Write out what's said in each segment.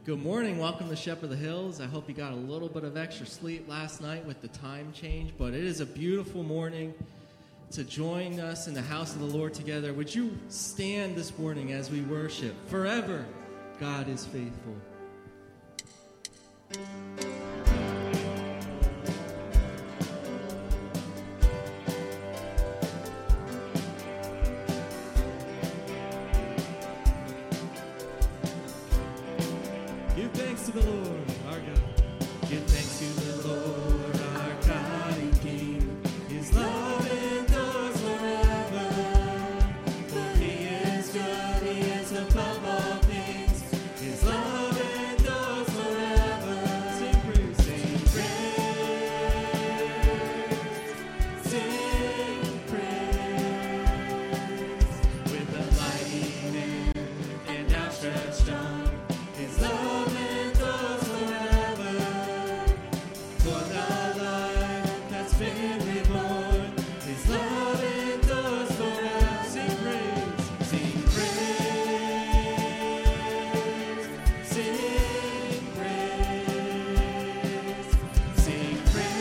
Good morning. Welcome to Shepherd of the Hills. I hope you got a little bit of extra sleep last night with the time change, but it is a beautiful morning to join us in the house of the Lord together. Would you stand this morning as we worship? Forever, God is faithful. Give thanks to the Lord, our God. Give thanks to the Lord, our God and King. His love endures forever. For He is good, He is above all things. His love endures forever. Sing praise, sing praise, sing praise. With a mighty hand and outstretched arm, His love endures forever. For the life that's been reborn, His love endures forever. Sing praise, sing praise, sing praise, sing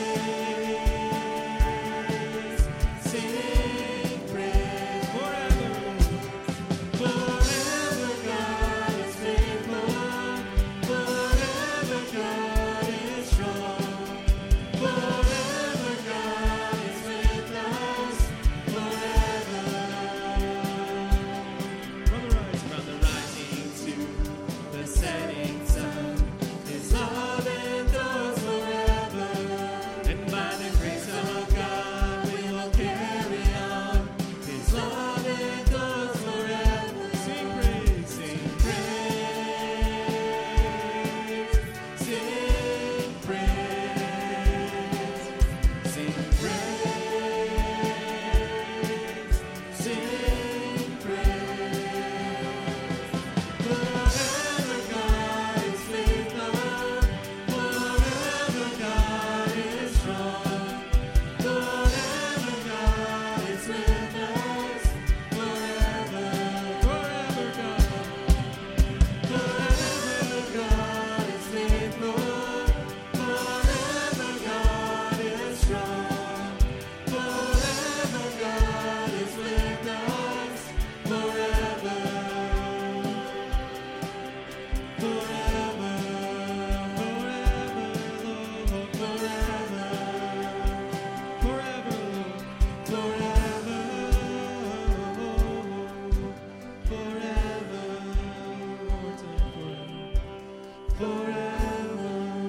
praise, sing praise. Forever, forever God is faithful. Forever God is strong. Forever God is with us. Forever. From the rising to the setting sun, His love endures forever. And by the grace of God we will carry on. His love endures forever. Sing praise, sing praise, sing praise, sing praise, sing praise. Forever God is faithful. Forever God is strong. Forever God is with us. Forever, forever God. Forever God is faithful. Forever God is strong. Forever God is with us. Forever. Forever, forever, Lord, forever. Forever, Lord, forever. Forever. One more time, forever.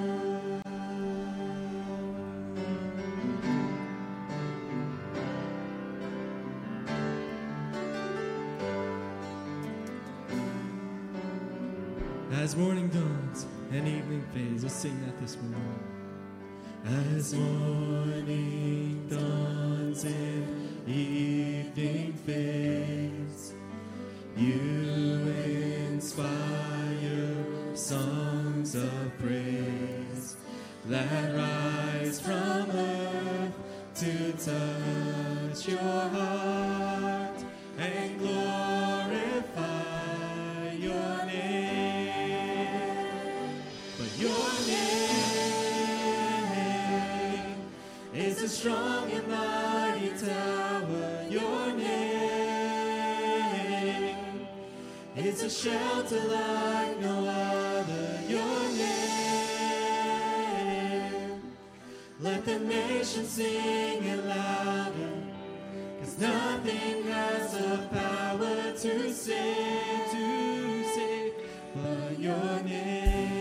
As morning dawns and evening fades, let's sing that this morning. As morning dawns and evening fades, you inspire songs of praise that rise from earth to touch your heart and glorify your name. But your name is a strong and mighty tower. Your name is a shelter like no other. Your name, let the nation sing it louder, 'cause nothing has the power to save but your name.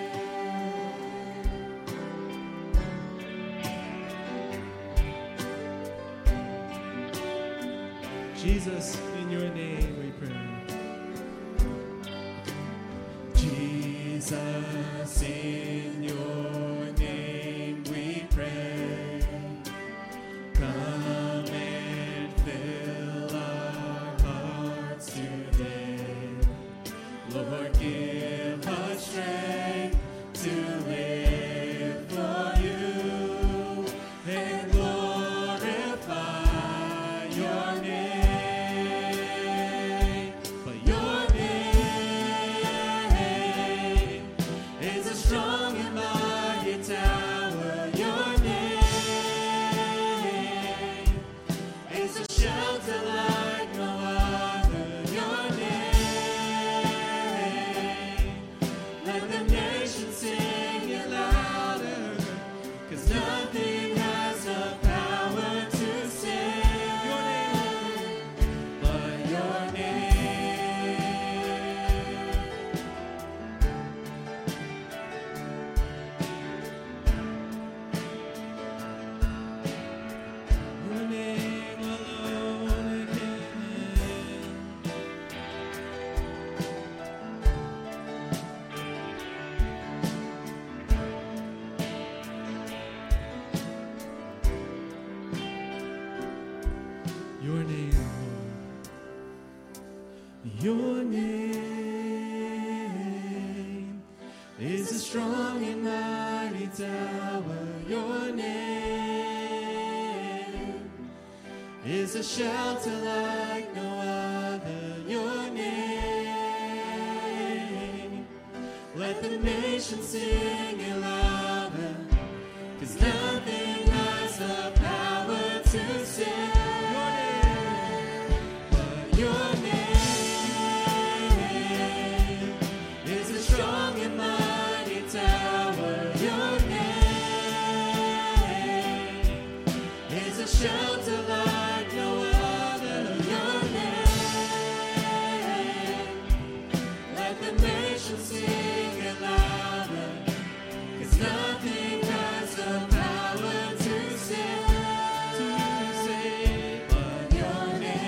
Jesus, in your name we pray. Jesus, in your name we pray. Come and fill our hearts today. Lord, give us strength to live for you and glorify your name. For your name Your name is a strong and mighty tower. Your name is a shelter like no other. Your name, let the nations sing it louder, 'cause nothing has the power to save. Your name is a strong and mighty tower. Your name is a shelter like no other. Your name, let the nations sing it louder, 'cause nothing has the power to save but your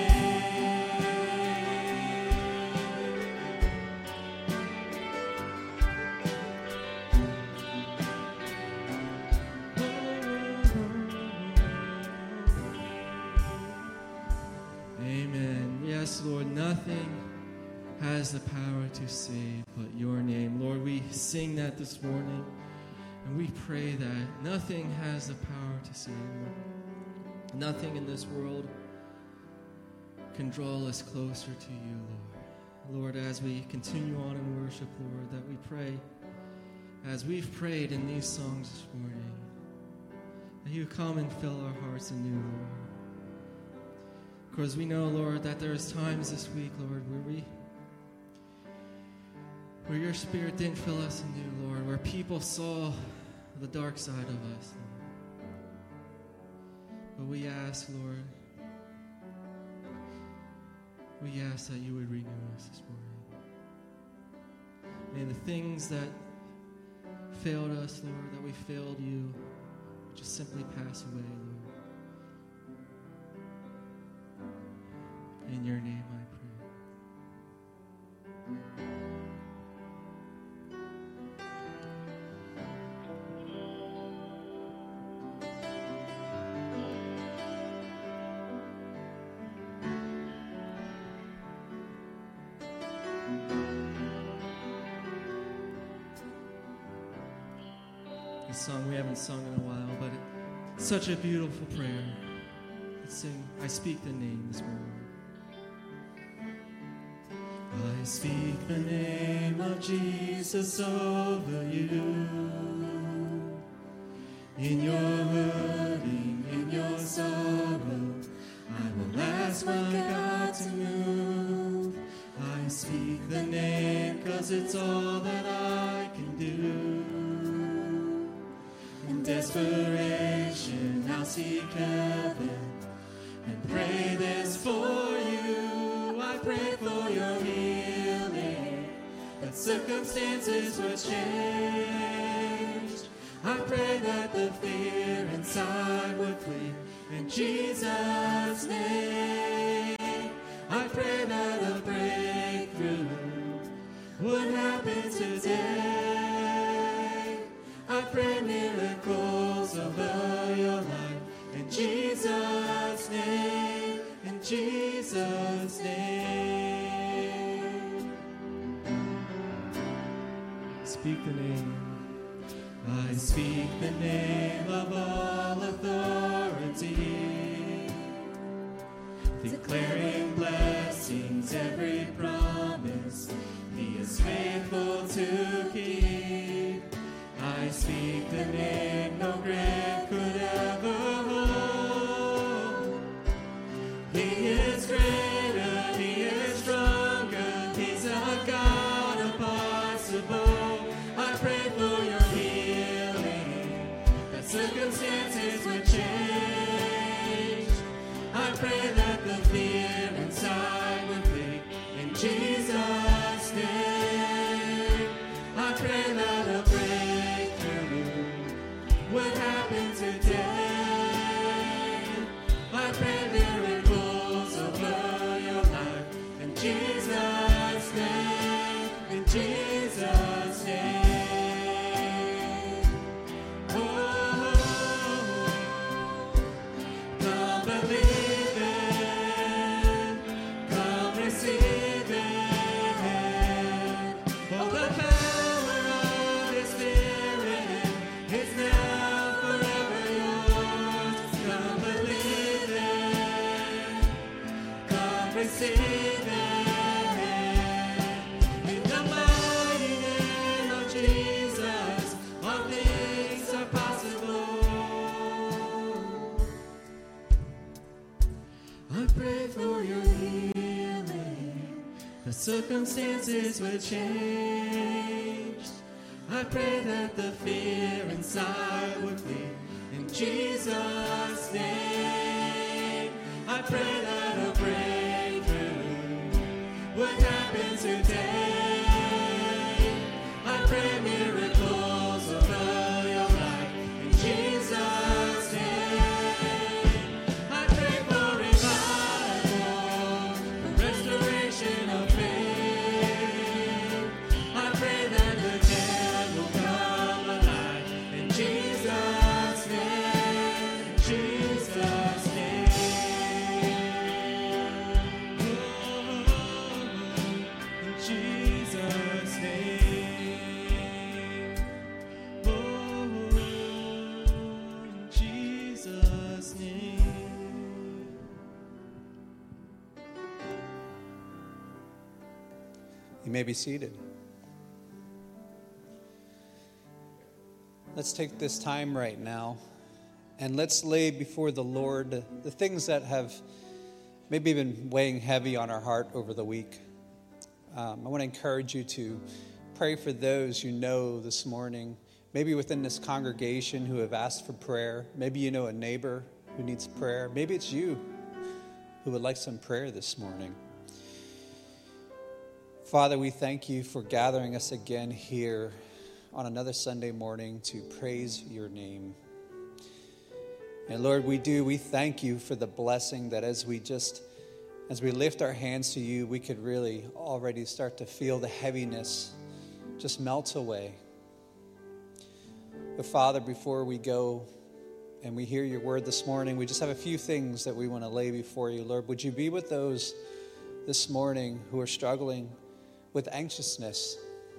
Amen. Yes, Lord, nothing has the power to save but your name. Lord, we sing that this morning, and we pray that nothing has the power to save. Nothing in this world can draw us closer to you, Lord. Lord, as we continue on in worship, Lord, that we pray, as we've prayed in these songs this morning, that you come and fill our hearts anew, Lord. Because we know, Lord, that there's times this week, Lord, where your Spirit didn't fill us anew, Lord, where people saw the dark side of us, Lord. But we ask, Lord, that you would renew us this morning. May the things that failed us, Lord, that we failed you, just simply pass away, Lord. In your name I pray. A song we haven't sung in a while, but it's such a beautiful prayer. Let's sing, I speak the name this morning. I speak the name of Jesus over you. In your hurting, in your sorrow, I will ask my God to move. I speak the name 'cause it's all that I can do. In desperation, I'll seek heaven and pray this for you. I pray for your healing, that circumstances were changed. I pray that the fear inside would flee in Jesus' name. I pray that a breakthrough would happen today. I pray miracles over your life in Jesus' name. In Jesus' name. Speak the name. I speak the name of all authority, declaring blessings, every promise He is faithful to keep. I speak the name no grave could ever hold. He is greater, He is stronger, He's a God impossible. I pray for your healing, that circumstances I pray for your healing. The circumstances will change. I pray that the fear inside would flee. In Jesus' name, I pray that a breakthrough would happen today. I pray miracles will fill your life. In Jesus' name, I pray for revival, for restoration of faith. I pray that the dead will come alive. In Jesus' name, in Jesus' name. Oh, in Jesus' name. Oh, in Jesus' name. You may be seated. Let's take this time right now and let's lay before the Lord the things that have maybe been weighing heavy on our heart over the week. I want to encourage you to pray for those you know this morning, maybe within this congregation who have asked for prayer. Maybe you know a neighbor who needs prayer. Maybe it's you who would like some prayer this morning. Father, we thank you for gathering us again here on another Sunday morning to praise your name. And Lord, we thank you for the blessing that as we lift our hands to you, we could really already start to feel the heaviness just melt away. But Father, before we go and we hear your word this morning, we just have a few things that we want to lay before you. Lord, would you be with those this morning who are struggling with anxiousness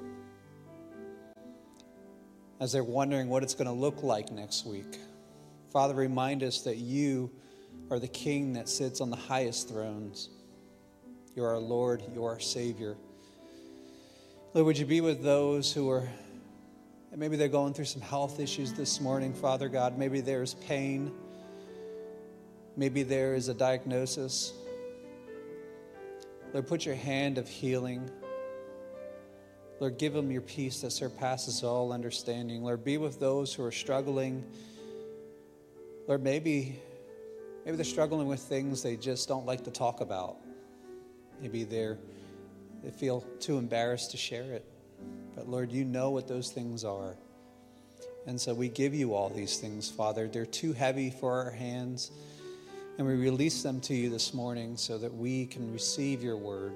as they're wondering what it's going to look like next week? Father, remind us that you are the King that sits on the highest thrones. You are our Lord, you are our Savior. Lord, would you be with those who are, maybe they're going through some health issues this morning, Father God. Maybe there's pain. Maybe there is a diagnosis. Lord, put your hand of healing. Lord, give them your peace that surpasses all understanding. Lord, be with those who are struggling. Lord, maybe they're struggling with things they just don't like to talk about. Maybe they feel too embarrassed to share it. But Lord, you know what those things are. And so we give you all these things, Father. They're too heavy for our hands. And we release them to you this morning so that we can receive your word.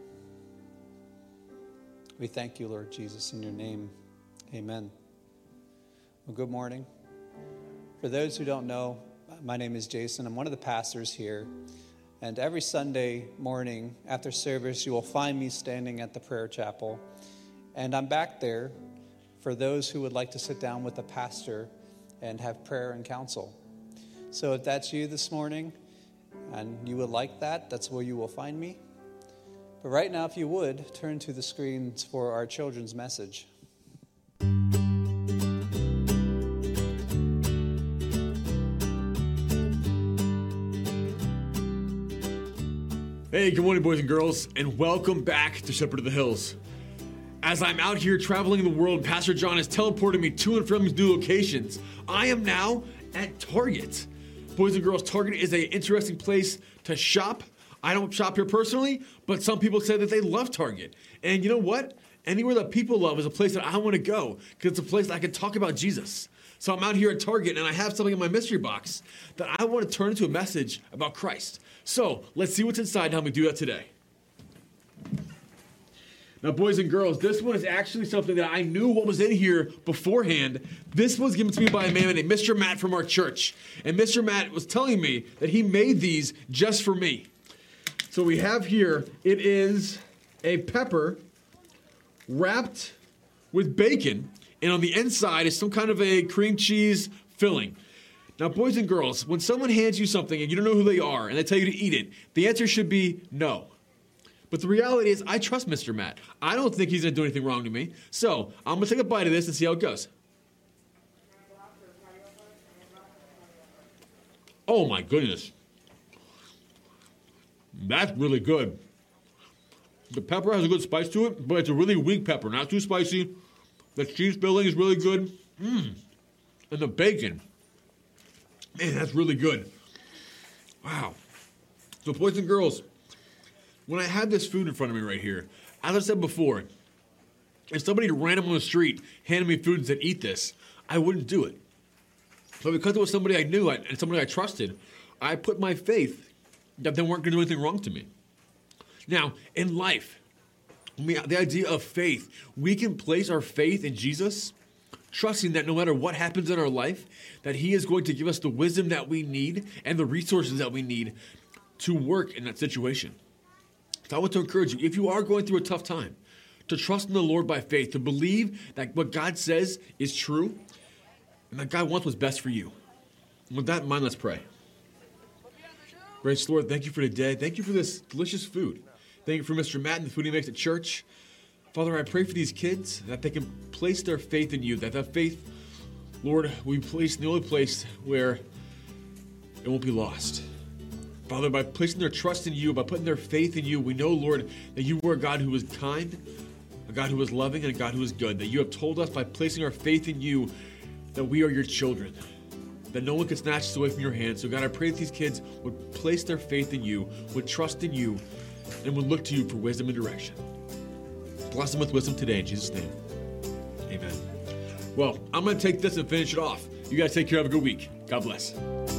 We thank you, Lord Jesus, in your name. Amen. Well, good morning. For those who don't know, my name is Jason. I'm one of the pastors here. And every Sunday morning after service, you will find me standing at the prayer chapel. And I'm back there for those who would like to sit down with the pastor and have prayer and counsel. So if that's you this morning and you would like that, that's where you will find me. But right now, if you would, turn to the screens for our children's message. Hey, good morning, boys and girls, and welcome back to Shepherd of the Hills. As I'm out here traveling the world, Pastor John has teleported me to and from these new locations. I am now at Target. Boys and girls, Target is an interesting place to shop. I don't shop here personally, but some people say that they love Target. And you know what? Anywhere that people love is a place that I want to go because it's a place that I can talk about Jesus. So I'm out here at Target and I have something in my mystery box that I want to turn into a message about Christ. So let's see what's inside and how we do that today. Now, boys and girls, this one is actually something that I knew what was in here beforehand. This was given to me by a man named Mr. Matt from our church. And Mr. Matt was telling me that he made these just for me. So we have here, it is a pepper wrapped with bacon, and on the inside is some kind of a cream cheese filling. Now, boys and girls, when someone hands you something and you don't know who they are and they tell you to eat it, the answer should be no. But the reality is, I trust Mr. Matt. I don't think he's going to do anything wrong to me. So I'm going to take a bite of this and see how it goes. Oh, my goodness. That's really good. The pepper has a good spice to it, but it's a really weak pepper, not too spicy. The cheese filling is really good. And the bacon. Man, that's really good. Wow. So boys and girls, when I had this food in front of me right here, as I said before, if somebody random on the street handed me food and said, eat this, I wouldn't do it. So because it was somebody I knew and somebody I trusted, I put my faith that they weren't going to do anything wrong to me. Now, in life, the idea of faith, we can place our faith in Jesus, trusting that no matter what happens in our life, that he is going to give us the wisdom that we need and the resources that we need to work in that situation. So I want to encourage you, if you are going through a tough time, to trust in the Lord by faith, to believe that what God says is true, and that God wants what's best for you. And with that in mind, let's pray. Gracious Lord, thank you for today. Thank you for this delicious food. Thank you for Mr. Matt and the food he makes at church. Father, I pray for these kids that they can place their faith in you, that faith, Lord, we place in the only place where it won't be lost. Father, by placing their trust in you, by putting their faith in you, we know, Lord, that you are a God who is kind, a God who is loving, and a God who is good. That you have told us by placing our faith in you that we are your children, that no one can snatch us away from your hand. So God, I pray that these kids would place their faith in you, would trust in you, and would look to you for wisdom and direction. Bless them with wisdom today in Jesus' name. Amen. Well, I'm going to take this and finish it off. You guys take care. Have a good week. God bless.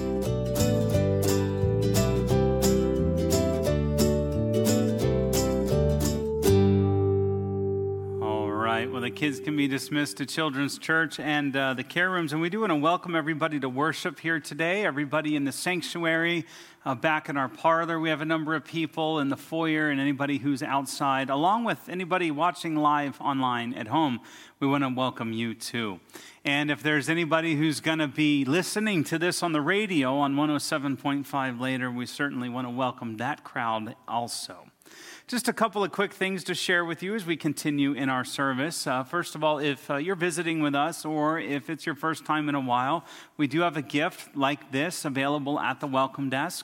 Well, the kids can be dismissed to Children's Church and the care rooms. And we do want to welcome everybody to worship here today, everybody in the sanctuary, back in our parlor. We have a number of people in the foyer and anybody who's outside, along with anybody watching live online at home. We want to welcome you too. And if there's anybody who's going to be listening to this on the radio on 107.5 later, we certainly want to welcome that crowd also. Just a couple of quick things to share with you as we continue in our service. First of all, if you're visiting with us or if it's your first time in a while, we do have a gift like this available at the welcome desk.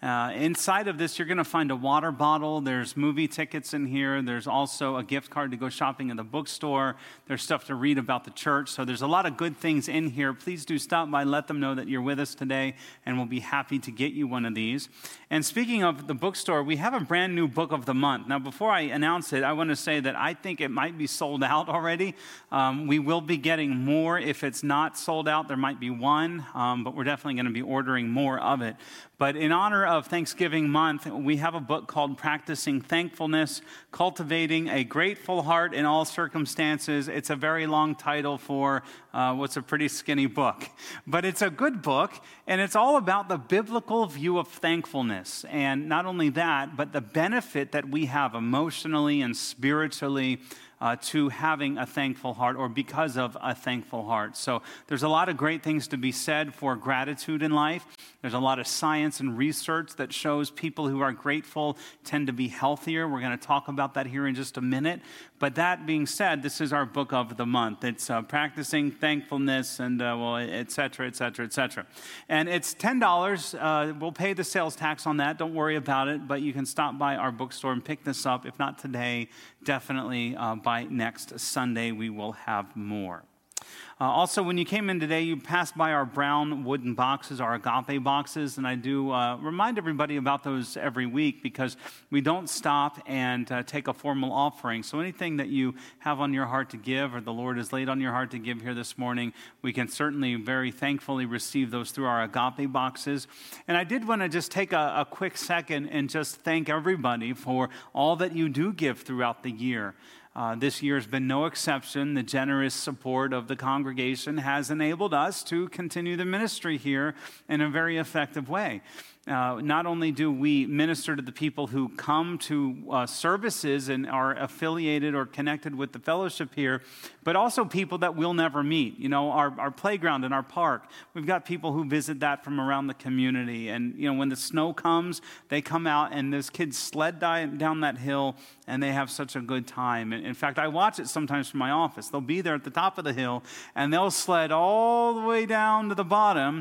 Inside of this, you're going to find a water bottle. There's movie tickets in here. There's also a gift card to go shopping in the bookstore. There's stuff to read about the church. So there's a lot of good things in here. Please do stop by. Let them know that you're with us today, and we'll be happy to get you one of these. And speaking of the bookstore, we have a brand new book of the month. Now, before I announce it, I want to say that I think it might be sold out already. We will be getting more. If it's not sold out, there might be one, but we're definitely going to be ordering more of it. But in honor of Thanksgiving month, we have a book called Practicing Thankfulness, Cultivating a Grateful Heart in All Circumstances. It's a very long title for what's a pretty skinny book. But it's a good book, and it's all about the biblical view of thankfulness. And not only that, but the benefit that we have emotionally and spiritually to having a thankful heart, or because of a thankful heart. So there's a lot of great things to be said for gratitude in life. There's a lot of science and research that shows people who are grateful tend to be healthier. We're going to talk about that here in just a minute. But that being said, this is our book of the month. It's Practicing Thankfulness and, et cetera, et cetera, et cetera. And it's $10. We'll pay the sales tax on that. Don't worry about it. But you can stop by our bookstore and pick this up. If not today, definitely by next Sunday, we will have more. Also, when you came in today, you passed by our brown wooden boxes, our agape boxes, and I do remind everybody about those every week because we don't stop and take a formal offering. So anything that you have on your heart to give or the Lord has laid on your heart to give here this morning, we can certainly very thankfully receive those through our agape boxes. And I did want to just take a quick second and just thank everybody for all that you do give throughout the year. This year has been no exception. The generous support of the congregation has enabled us to continue the ministry here in a very effective way. Not only do we minister to the people who come to services and are affiliated or connected with the fellowship here, but also people that we'll never meet. You know, our playground and our park, we've got people who visit that from around the community. And, you know, when the snow comes, they come out and those kids sled down that hill and they have such a good time. And in fact, I watch it sometimes from my office. They'll be there at the top of the hill and they'll sled all the way down to the bottom.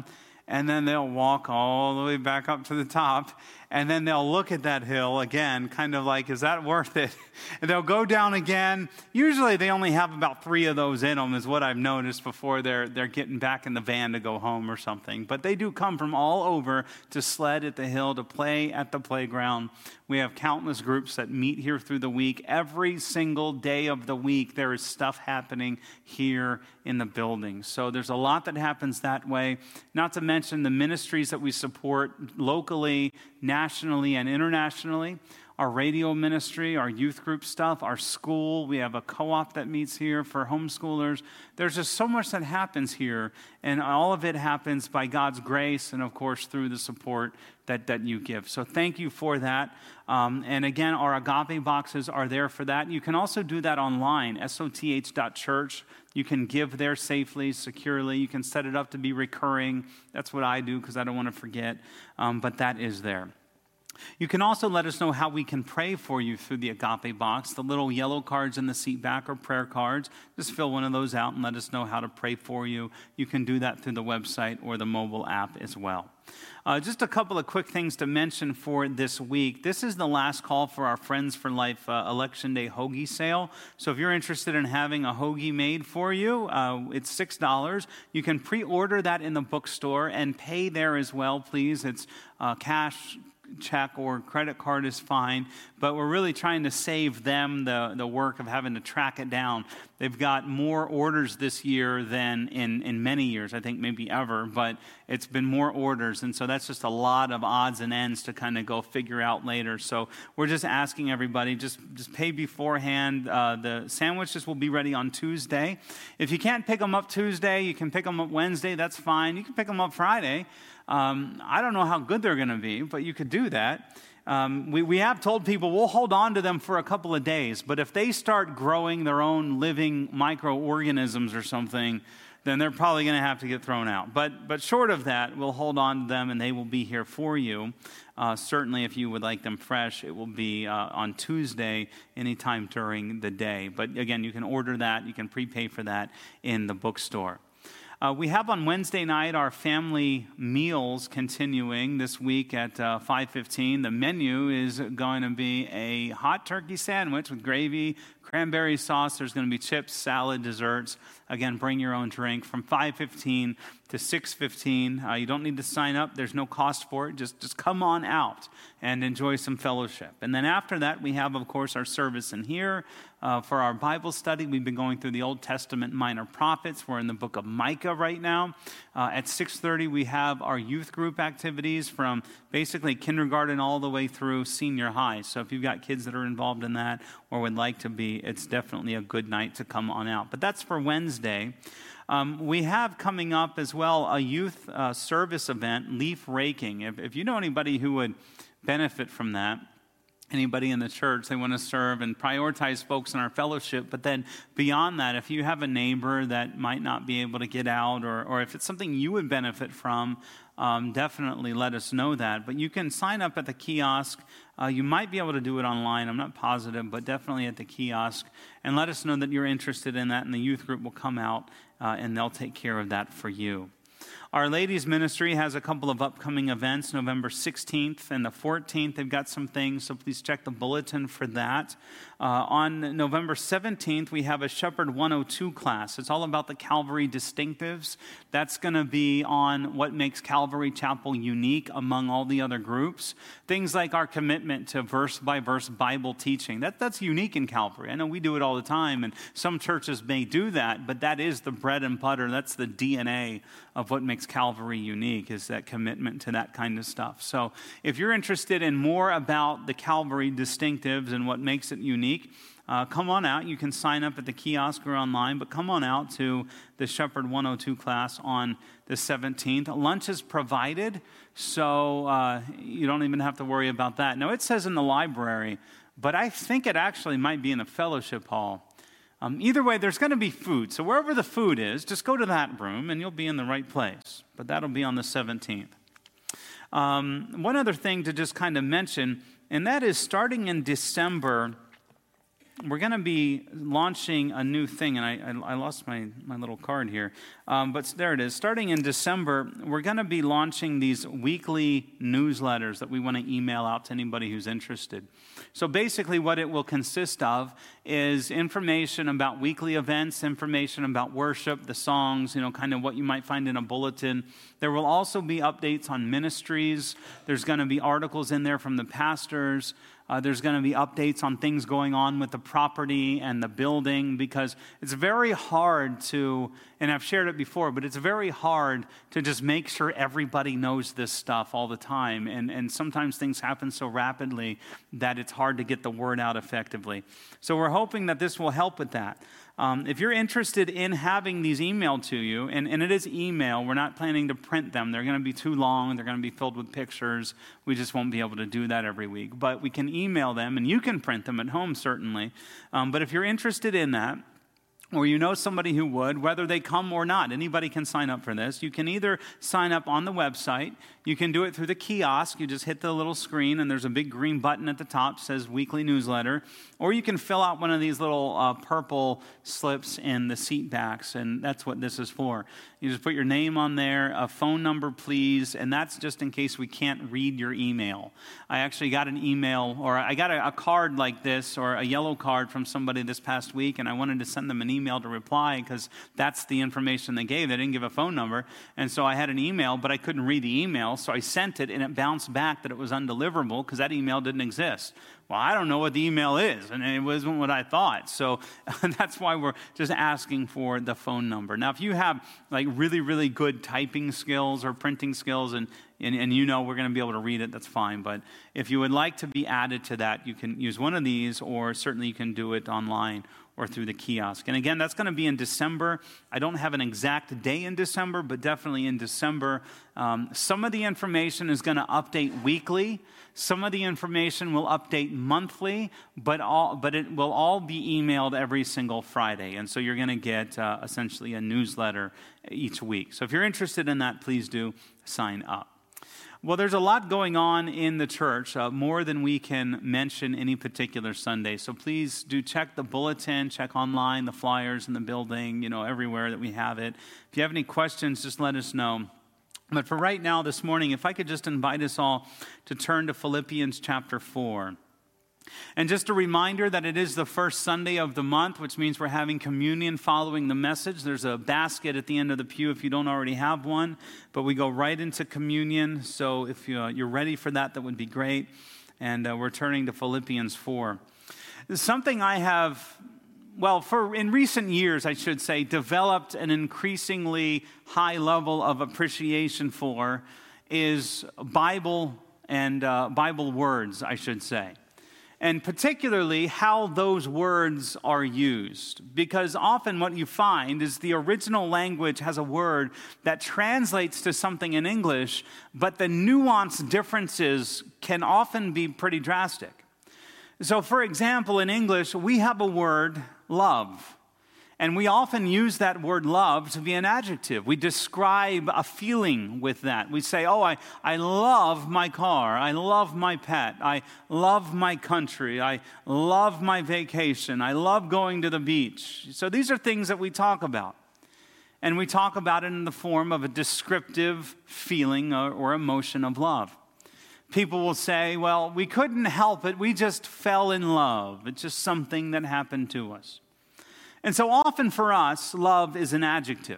and then they'll walk all the way back up to the top, and then they'll look at that hill again, kind of like, is that worth it? And they'll go down again. Usually they only have about 3 of those in them, is what I've noticed, before they're getting back in the van to go home or something. But they do come from all over to sled at the hill, to play at the playground. We have countless groups that meet here through the week. Every single day of the week, there is stuff happening here in the building. So there's a lot that happens that way. Not to mention the ministries that we support locally, nationally, and internationally. Our radio ministry, our youth group stuff, our school. We have a co-op that meets here for homeschoolers. There's just so much that happens here, and all of it happens by God's grace and, of course, through the support that you give. So thank you for that. And again, our Agape boxes are there for that. You can also do that online, soth.church. You can give there safely, securely. You can set it up to be recurring. That's what I do because I don't want to forget. But that is there. You can also let us know how we can pray for you through the Agape box. The little yellow cards in the seat back are prayer cards. Just fill one of those out and let us know how to pray for you. You can do that through the website or the mobile app as well. Just a couple of quick things to mention for this week. This is the last call for our Friends for Life Election Day hoagie sale. So if you're interested in having a hoagie made for you, it's $6. You can pre-order that in the bookstore and pay there as well, please. It's cash, check, or credit card is fine, but we're really trying to save them the work of having to track it down. They've got more orders this year than in many years, I think maybe ever, but it's been more orders, and so that's just a lot of odds and ends to kind of go figure out later. So we're just asking everybody, just pay beforehand. The sandwiches will be ready on Tuesday. If you can't pick them up Tuesday, you can pick them up Wednesday, that's fine. You can pick them up Friday. I don't know how good they're going to be, but you could do that. We have told people we'll hold on to them for a couple of days, but if they start growing their own living microorganisms or something, then they're probably going to have to get thrown out. But short of that, we'll hold on to them, and they will be here for you. Certainly, if you would like them fresh, it will be on Tuesday, anytime during the day. But again, you can order that. You can prepay for that in the bookstore. We have on Wednesday night our family meals continuing this week at 5:15. The menu is going to be a hot turkey sandwich with gravy, cranberry sauce. There's going to be chips, salad, desserts. Again, bring your own drink from 5:15 to 6:15. You don't need to sign up. There's no cost for it. Just come on out and enjoy some fellowship. And then after that, we have, of course, our service in here for our Bible study. We've been going through the Old Testament minor prophets. We're in the book of Micah right now. At 6:30, we have our youth group activities from basically kindergarten all the way through senior high. So if you've got kids that are involved in that or would like to be, it's definitely a good night to come on out. But that's for Wednesday. We have coming up as well a youth service event, leaf raking. If you know anybody who would benefit from that, anybody in the church, they want to serve and prioritize folks in our fellowship. But then beyond that, if you have a neighbor that might not be able to get out, or if it's something you would benefit from, definitely let us know that. But you can sign up at the kiosk. You might be able to do it online. I'm not positive, but definitely at the kiosk. And let us know that you're interested in that, and the youth group will come out and they'll take care of that for you. Our ladies' ministry has a couple of upcoming events, November 16th and the 14th. They've got some things, so please check the bulletin for that. On November 17th, we have a Shepherd 102 class. It's all about the Calvary distinctives. That's going to be on what makes Calvary Chapel unique among all the other groups. Things like our commitment to verse-by-verse Bible teaching. That's unique in Calvary. I know we do it all the time, and some churches may do that, but that is the bread and butter. That's the DNA of what makes Calvary unique, is that commitment to that kind of stuff. So if you're interested in more about the Calvary distinctives and what makes it unique, come on out. You can sign up at the kiosk or online, but come on out to the Shepherd 102 class on the 17th. Lunch is provided, so you don't even have to worry about that. Now, it says in the library, but I think it actually might be in the fellowship hall. Either way, there's going to be food. So wherever the food is, just go to that room and you'll be in the right place. But that'll be on the 17th. One other thing to just kind of mention, and that is starting in December, we're going to be launching a new thing, and I lost my little card here, but there it is. Starting in December, we're going to be launching these weekly newsletters that we want to email out to anybody who's interested. So basically what it will consist of is information about weekly events, information about worship, the songs, kind of what you might find in a bulletin. There will also be updates on ministries. There's going to be articles in there from the pastors. There's going to be updates on things going on with the property and the building, because it's very hard to, and I've shared it before, but it's very hard to just make sure everybody knows this stuff all the time. And sometimes things happen so rapidly that it's hard to get the word out effectively. So we're hoping that this will help with that. If you're interested in having these emailed to you, and it is email, we're not planning to print them. They're going to be too long. They're going to be filled with pictures. We just won't be able to do that every week. But we can email them, and you can print them at home, certainly. But if you're interested in that, or you know somebody who would, whether they come or not, anybody can sign up for this. You can either sign up on the website. You can do it through the kiosk. You just hit the little screen, and there's a big green button at the top that says Weekly Newsletter. Or you can fill out one of these little purple slips in the seat backs, and that's what this is for. You just put your name on there, a phone number, please, and that's just in case we can't read your email. I actually got an email, or I got a card like this, or a yellow card from somebody this past week, and I wanted to send them an email to reply because that's the information they gave. They didn't give a phone number, and so I had an email, but I couldn't read the email, so I sent it, and it bounced back that it was undeliverable because that email didn't exist. Well, I don't know what the email is, and it wasn't what I thought. So that's why we're just asking for the phone number. Now, if you have like really, really good typing skills or printing skills, and you know we're going to be able to read it, that's fine. But if you would like to be added to that, you can use one of these, or certainly you can do it online or through the kiosk. And again, that's going to be in December. I don't have an exact day in December, but definitely in December. Some of the information is going to update weekly. Some of the information will update monthly, but it will all be emailed every single Friday. And so you're going to get essentially a newsletter each week. So if you're interested in that, please do sign up. Well, there's a lot going on in the church, more than we can mention any particular Sunday. So please do check the bulletin, check online, the flyers in the building, everywhere that we have it. If you have any questions, just let us know. But for right now, this morning, if I could just invite us all to turn to Philippians chapter 4. And just a reminder that it is the first Sunday of the month, which means we're having communion following the message. There's a basket at the end of the pew if you don't already have one, but we go right into communion. So if you're ready for that, that would be great. And we're turning to Philippians 4. Something I have, in recent years, I should say, developed an increasingly high level of appreciation for is Bible and Bible words, I should say. And particularly how those words are used. Because often what you find is the original language has a word that translates to something in English, but the nuanced differences can often be pretty drastic. So for example, in English, we have a word, love. And we often use that word love to be an adjective. We describe a feeling with that. We say, I love my car. I love my pet. I love my country. I love my vacation. I love going to the beach. So these are things that we talk about. And we talk about it in the form of a descriptive feeling or emotion of love. People will say, we couldn't help it. We just fell in love. It's just something that happened to us. And so often for us, love is an adjective.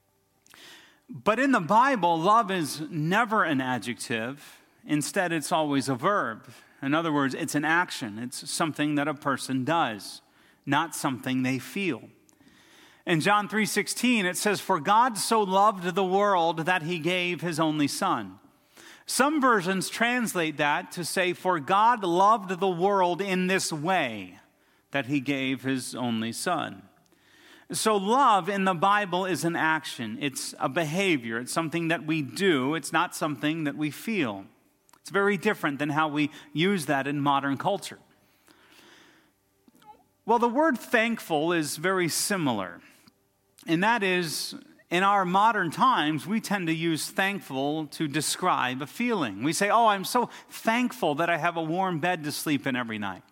But in the Bible, love is never an adjective. Instead, it's always a verb. In other words, it's an action. It's something that a person does, not something they feel. In John 3:16, it says, "For God so loved the world that he gave his only son." Some versions translate that to say, "For God loved the world in this way, that he gave his only son." So love in the Bible is an action. It's a behavior. It's something that we do. It's not something that we feel. It's very different than how we use that in modern culture. Well, the word thankful is very similar. And that is, in our modern times, we tend to use thankful to describe a feeling. We say, I'm so thankful that I have a warm bed to sleep in every night.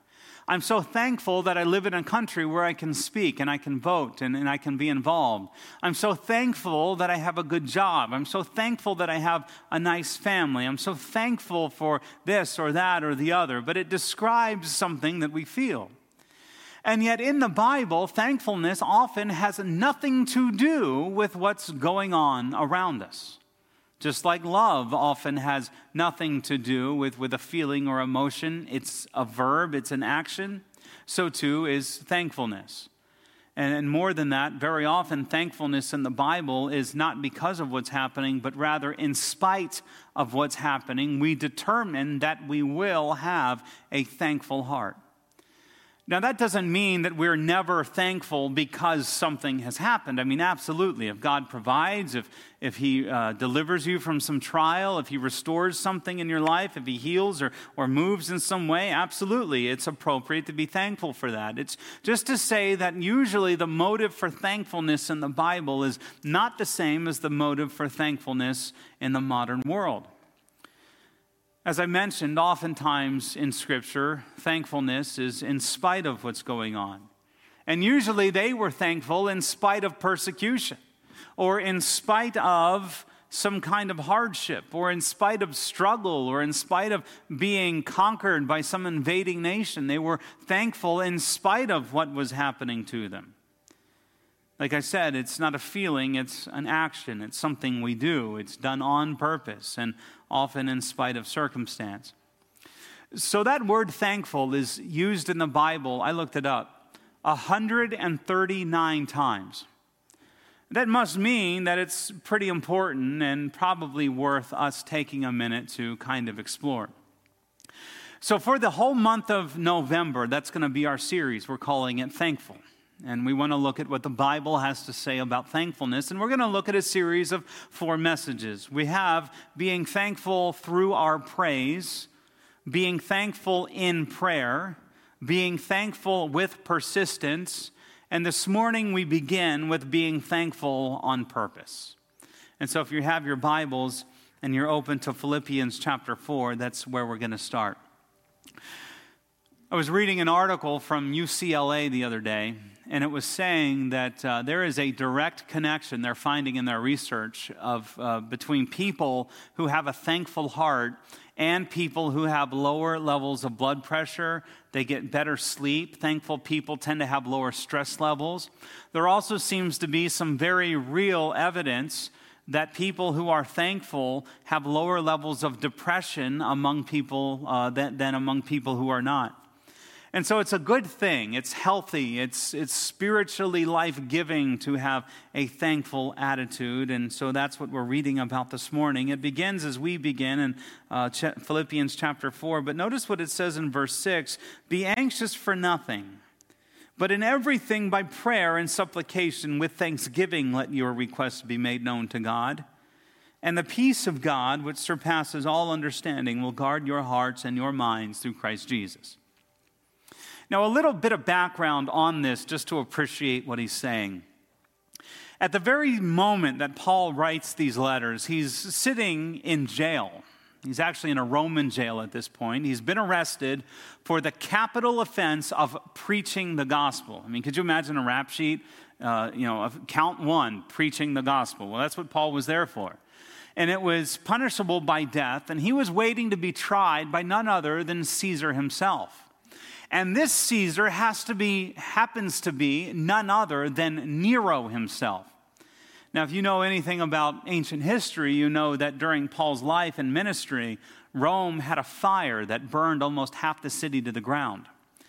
I'm so thankful that I live in a country where I can speak and I can vote and I can be involved. I'm so thankful that I have a good job. I'm so thankful that I have a nice family. I'm so thankful for this or that or the other. But it describes something that we feel. And yet in the Bible, thankfulness often has nothing to do with what's going on around us. Just like love often has nothing to do with a feeling or emotion. It's a verb, it's an action. So too is thankfulness. And more than that, very often thankfulness in the Bible is not because of what's happening, but rather in spite of what's happening, we determine that we will have a thankful heart. Now, that doesn't mean that we're never thankful because something has happened. I mean, absolutely. If God provides, if He delivers you from some trial, if He restores something in your life, if He heals or moves in some way, absolutely, it's appropriate to be thankful for that. It's just to say that usually the motive for thankfulness in the Bible is not the same as the motive for thankfulness in the modern world. As I mentioned, oftentimes in Scripture, thankfulness is in spite of what's going on. And usually they were thankful in spite of persecution, or in spite of some kind of hardship, or in spite of struggle, or in spite of being conquered by some invading nation. They were thankful in spite of what was happening to them. Like I said, it's not a feeling, it's an action. It's something we do. It's done on purpose and often in spite of circumstance. So that word thankful is used in the Bible, I looked it up, 139 times. That must mean that it's pretty important and probably worth us taking a minute to kind of explore. So for the whole month of November, that's going to be our series. We're calling it Thankful. And we want to look at what the Bible has to say about thankfulness. And we're going to look at a series of 4 messages. We have being thankful through our praise, being thankful in prayer, being thankful with persistence, and this morning we begin with being thankful on purpose. And so if you have your Bibles and you're open to Philippians chapter 4, that's where we're going to start. I was reading an article from UCLA the other day, and it was saying that there is a direct connection they're finding in their research of between people who have a thankful heart and people who have lower levels of blood pressure. They get better sleep. Thankful people tend to have lower stress levels. There also seems to be some very real evidence that people who are thankful have lower levels of depression among people than among people who are not. And so it's a good thing. It's healthy. It's spiritually life-giving to have a thankful attitude. And so that's what we're reading about this morning. It begins as we begin in Philippians chapter 4. But notice what it says in verse 6. Be anxious for nothing, but in everything by prayer and supplication with thanksgiving let your requests be made known to God. And the peace of God, which surpasses all understanding, will guard your hearts and your minds through Christ Jesus. Now, a little bit of background on this just to appreciate what he's saying. At the very moment that Paul writes these letters, he's sitting in jail. He's actually in a Roman jail at this point. He's been arrested for the capital offense of preaching the gospel. I mean, could you imagine a rap sheet? Of count 1, preaching the gospel. Well, that's what Paul was there for. And it was punishable by death, and he was waiting to be tried by none other than Caesar himself. And this Caesar happens to be none other than Nero himself. Now, if you know anything about ancient history, you know that during Paul's life and ministry, Rome had a fire that burned almost half the city to the ground.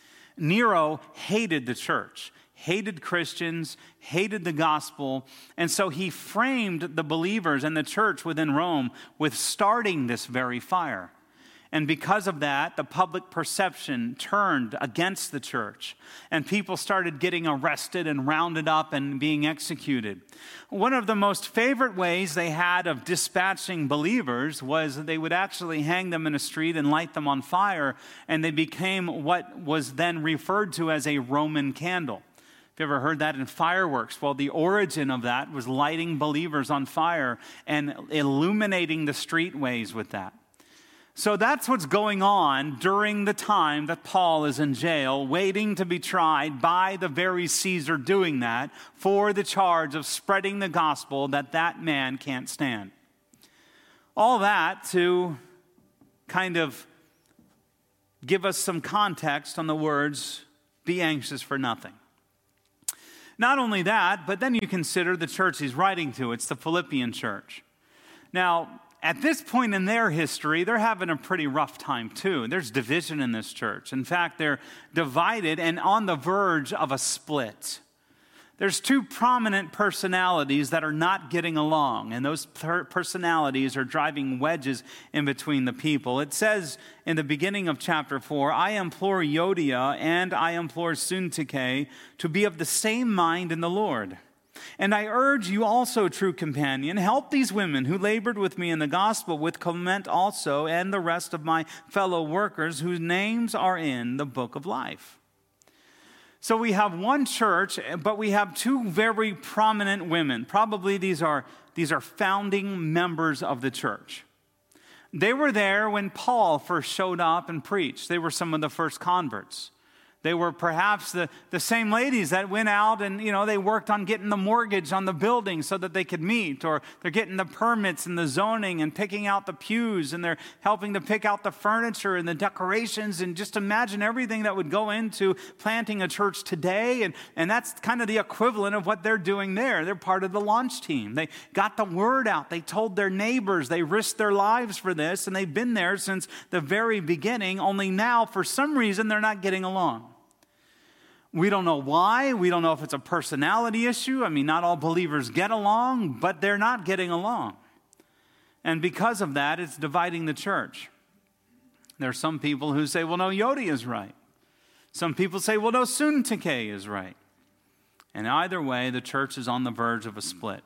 Nero hated the church, hated Christians, hated the gospel, and so he framed the believers and the church within Rome with starting this very fire. And because of that, the public perception turned against the church, and people started getting arrested and rounded up and being executed. One of the most favorite ways they had of dispatching believers was they would actually hang them in a street and light them on fire, and they became what was then referred to as a Roman candle. Have you ever heard that in fireworks? Well, the origin of that was lighting believers on fire and illuminating the streetways with that. So that's what's going on during the time that Paul is in jail, waiting to be tried by the very Caesar doing that for the charge of spreading the gospel that man can't stand. All that to kind of give us some context on the words, be anxious for nothing. Not only that, but then you consider the church he's writing to. It's the Philippian church. Now, at this point in their history, they're having a pretty rough time too. There's division in this church. In fact, they're divided and on the verge of a split. There's two prominent personalities that are not getting along, and those personalities are driving wedges in between the people. It says in the beginning of chapter 4, I implore Euodia and I implore Syntyche to be of the same mind in the Lord. And I urge you also, true companion, help these women who labored with me in the gospel, with Clement also, and the rest of my fellow workers whose names are in the book of life. So we have one church, but we have two very prominent women. Probably these are founding members of the church. They were there when Paul first showed up and preached. They were some of the first converts. They were perhaps the same ladies that went out and, they worked on getting the mortgage on the building so that they could meet, or they're getting the permits and the zoning and picking out the pews, and they're helping to pick out the furniture and the decorations, and just imagine everything that would go into planting a church today. And that's kind of the equivalent of what they're doing there. They're part of the launch team. They got the word out. They told their neighbors. They risked their lives for this, and they've been there since the very beginning, only now, for some reason, they're not getting along. We don't know why. We don't know if it's a personality issue. I mean, not all believers get along, but they're not getting along. And because of that, it's dividing the church. There are some people who say, well, no, Euodia is right. Some people say, well, no, Syntyche is right. And either way, the church is on the verge of a split.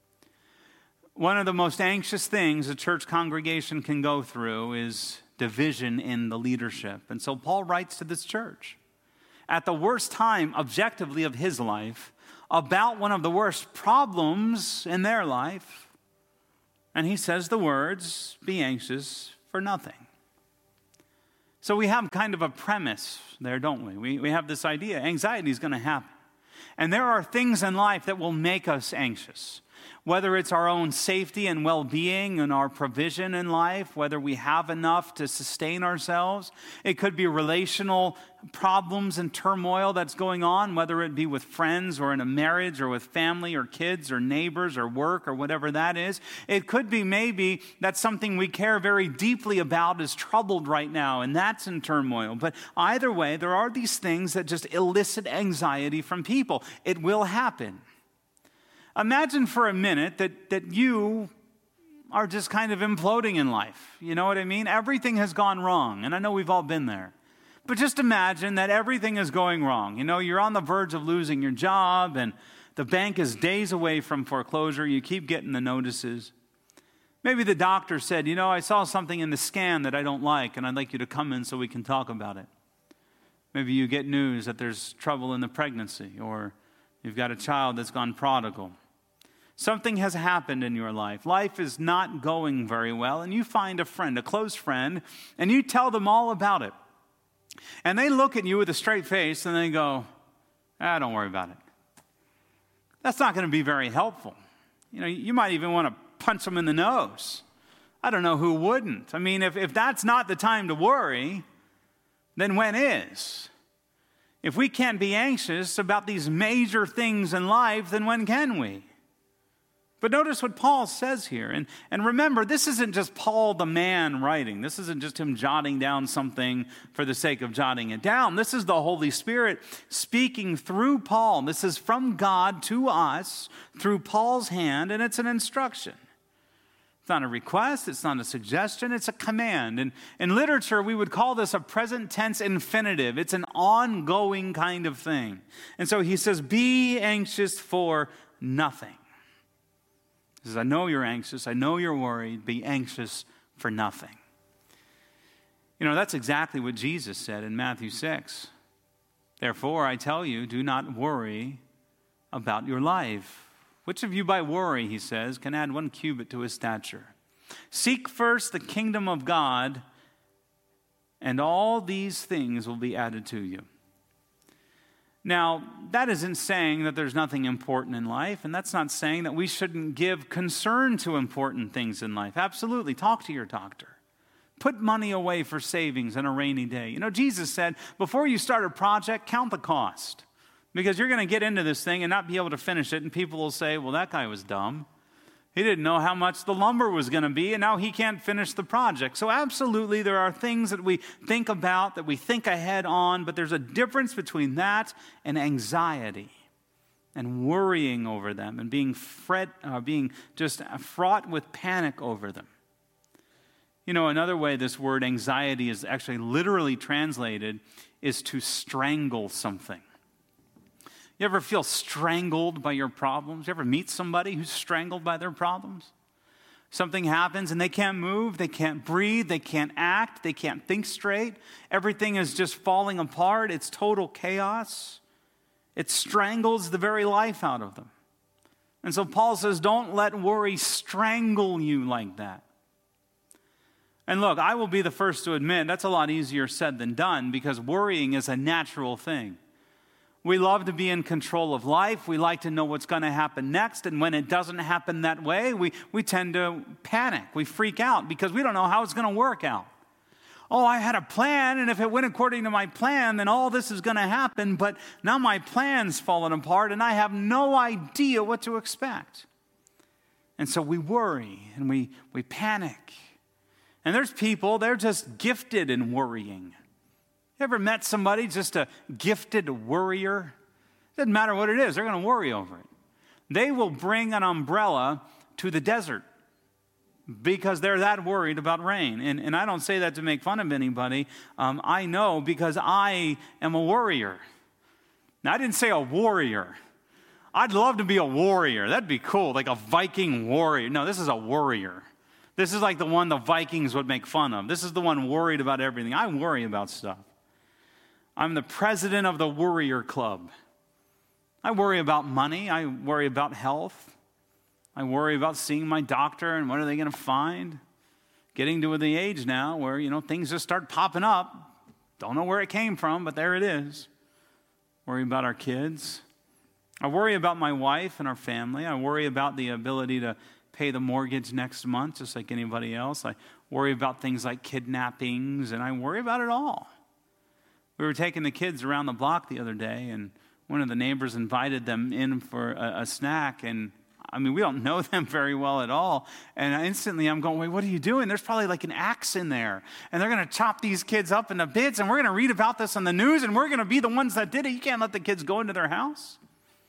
One of the most anxious things a church congregation can go through is division in the leadership. And so Paul writes to this church at the worst time, objectively, of his life, about one of the worst problems in their life. And he says the words, be anxious for nothing. So we have kind of a premise there, don't we? We have this idea, anxiety is going to happen. And there are things in life that will make us anxious. Whether it's our own safety and well-being and our provision in life, whether we have enough to sustain ourselves. It could be relational problems and turmoil that's going on, whether it be with friends or in a marriage or with family or kids or neighbors or work or whatever that is. It could be maybe that something we care very deeply about is troubled right now, and that's in turmoil. But either way, there are these things that just elicit anxiety from people. It will happen. Imagine for a minute that you are just kind of imploding in life. You know what I mean? Everything has gone wrong, and I know we've all been there. But just imagine that everything is going wrong. You're on the verge of losing your job, and the bank is days away from foreclosure. You keep getting the notices. Maybe the doctor said, I saw something in the scan that I don't like, and I'd like you to come in so we can talk about it. Maybe you get news that there's trouble in the pregnancy, or you've got a child that's gone prodigal. Something has happened in your life. Life is not going very well, and you find a friend, a close friend, and you tell them all about it. And they look at you with a straight face, and they go, don't worry about it. That's not going to be very helpful. You might even want to punch them in the nose. I don't know who wouldn't. I mean, if that's not the time to worry, then when is? If we can't be anxious about these major things in life, then when can we? But notice what Paul says here. And remember, this isn't just Paul the man writing. This isn't just him jotting down something for the sake of jotting it down. This is the Holy Spirit speaking through Paul. This is from God to us through Paul's hand, and it's an instruction. It's not a request. It's not a suggestion. It's a command. And in literature, we would call this a present tense infinitive. It's an ongoing kind of thing. And so he says, be anxious for nothing. He says, I know you're anxious. I know you're worried. Be anxious for nothing. That's exactly what Jesus said in Matthew 6. Therefore, I tell you, do not worry about your life. Which of you by worry, he says, can add 1 cubit to his stature? Seek first the kingdom of God and all these things will be added to you. Now, that isn't saying that there's nothing important in life, and that's not saying that we shouldn't give concern to important things in life. Absolutely, talk to your doctor. Put money away for savings on a rainy day. You know, Jesus said, before you start a project, count the cost. Because you're going to get into this thing and not be able to finish it, and people will say, well, that guy was dumb. He didn't know how much the lumber was going to be, and now he can't finish the project. So absolutely, there are things that we think about, that we think ahead on, but there's a difference between that and anxiety and worrying over them and being just fraught with panic over them. You know, another way this word anxiety is actually literally translated is to strangle something. You ever feel strangled by your problems? You ever meet somebody who's strangled by their problems? Something happens and they can't move, they can't breathe, they can't act, they can't think straight. Everything is just falling apart. It's total chaos. It strangles the very life out of them. And so Paul says, don't let worry strangle you like that. And look, I will be the first to admit that's a lot easier said than done because worrying is a natural thing. We love to be in control of life. We like to know what's going to happen next. And when it doesn't happen that way, we tend to panic. We freak out because we don't know how it's going to work out. Oh, I had a plan, and if it went according to my plan, then all this is going to happen. But now my plan's fallen apart, and I have no idea what to expect. And so we worry, and we panic. And there's people, they're just gifted in worrying. You ever met somebody, just a gifted worrier? Doesn't matter what it is, they're going to worry over it. They will bring an umbrella to the desert because they're that worried about rain. And I don't say that to make fun of anybody. I know because I am a worrier. Now, I didn't say a warrior. I'd love to be a warrior. That'd be cool, like a Viking warrior. No, this is a worrier. This is like the one the Vikings would make fun of. This is the one worried about everything. I worry about stuff. I'm the president of the Worrier Club. I worry about money. I worry about health. I worry about seeing my doctor and what are they going to find. Getting to the age now where, things just start popping up. Don't know where it came from, but there it is. Worry about our kids. I worry about my wife and our family. I worry about the ability to pay the mortgage next month, just like anybody else. I worry about things like kidnappings, and I worry about it all. We were taking the kids around the block the other day, and one of the neighbors invited them in for a snack, and we don't know them very well at all. And instantly I'm going, wait, what are you doing? There's probably like an axe in there, and they're going to chop these kids up into bits, and we're going to read about this on the news, and we're going to be the ones that did it. You can't let the kids go into their house.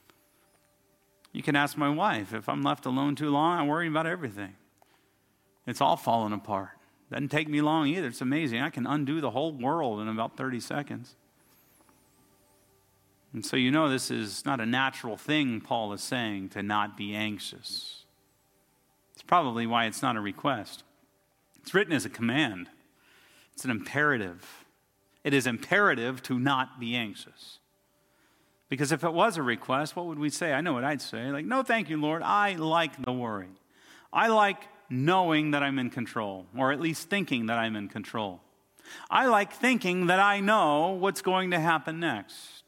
You can ask my wife. If I'm left alone too long, I worry about everything. It's all falling apart. Doesn't take me long either. It's amazing. I can undo the whole world in about 30 seconds. And so this is not a natural thing, Paul is saying, to not be anxious. It's probably why it's not a request. It's written as a command. It's an imperative. It is imperative to not be anxious. Because if it was a request, what would we say? I know what I'd say. Like, no, thank you, Lord. I like the worry. I like knowing that I'm in control, or at least thinking that I'm in control. I like thinking that I know what's going to happen next.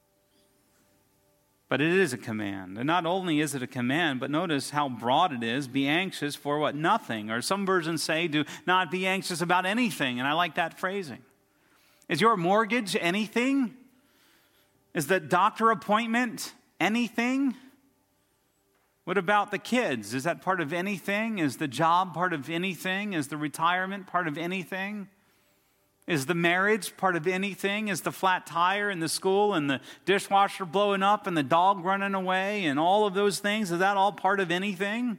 But it is a command. And not only is it a command, but notice how broad it is. Be anxious for what? Nothing. Or some versions say, do not be anxious about anything. And I like that phrasing. Is your mortgage anything? Is the doctor appointment anything? What about the kids? Is that part of anything? Is the job part of anything? Is the retirement part of anything? Is the marriage part of anything? Is the flat tire in the school and the dishwasher blowing up and the dog running away and all of those things, is that all part of anything?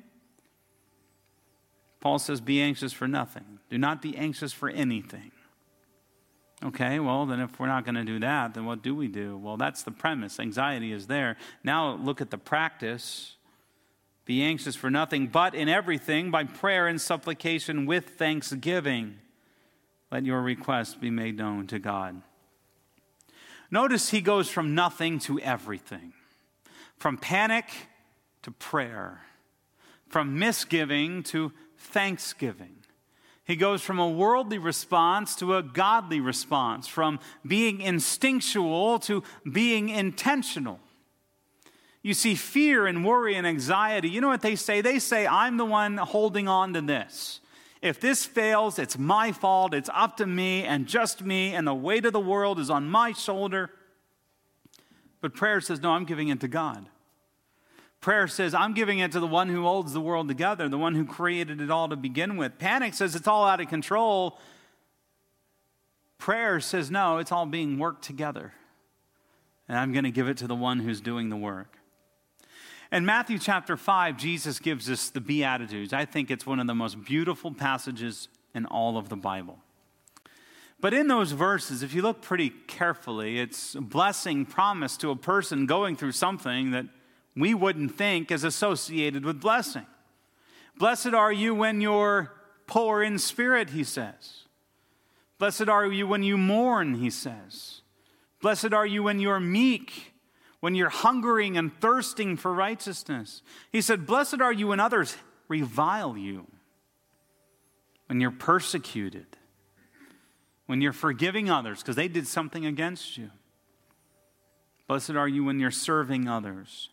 Paul says, be anxious for nothing. Do not be anxious for anything. Okay, well, then if we're not going to do that, then what do we do? Well, that's the premise. Anxiety is there. Now look at the practice. Be anxious for nothing, but in everything, by prayer and supplication with thanksgiving, let your requests be made known to God. Notice he goes from nothing to everything. From panic to prayer. From misgiving to thanksgiving. He goes from a worldly response to a godly response, from being instinctual to being intentional. You see, fear and worry and anxiety, you know what they say? They say, I'm the one holding on to this. If this fails, it's my fault. It's up to me and just me, and the weight of the world is on my shoulder. But prayer says, no, I'm giving it to God. Prayer says, I'm giving it to the one who holds the world together, the one who created it all to begin with. Panic says it's all out of control. Prayer says, no, it's all being worked together. And I'm going to give it to the one who's doing the work. In Matthew chapter 5, Jesus gives us the Beatitudes. I think it's one of the most beautiful passages in all of the Bible. But in those verses, if you look pretty carefully, it's a blessing promised to a person going through something that we wouldn't think is associated with blessing. Blessed are you when you're poor in spirit, he says. Blessed are you when you mourn, he says. Blessed are you when you're meek, when you're hungering and thirsting for righteousness. He said, blessed are you when others revile you, when you're persecuted, when you're forgiving others because they did something against you. Blessed are you when you're serving others.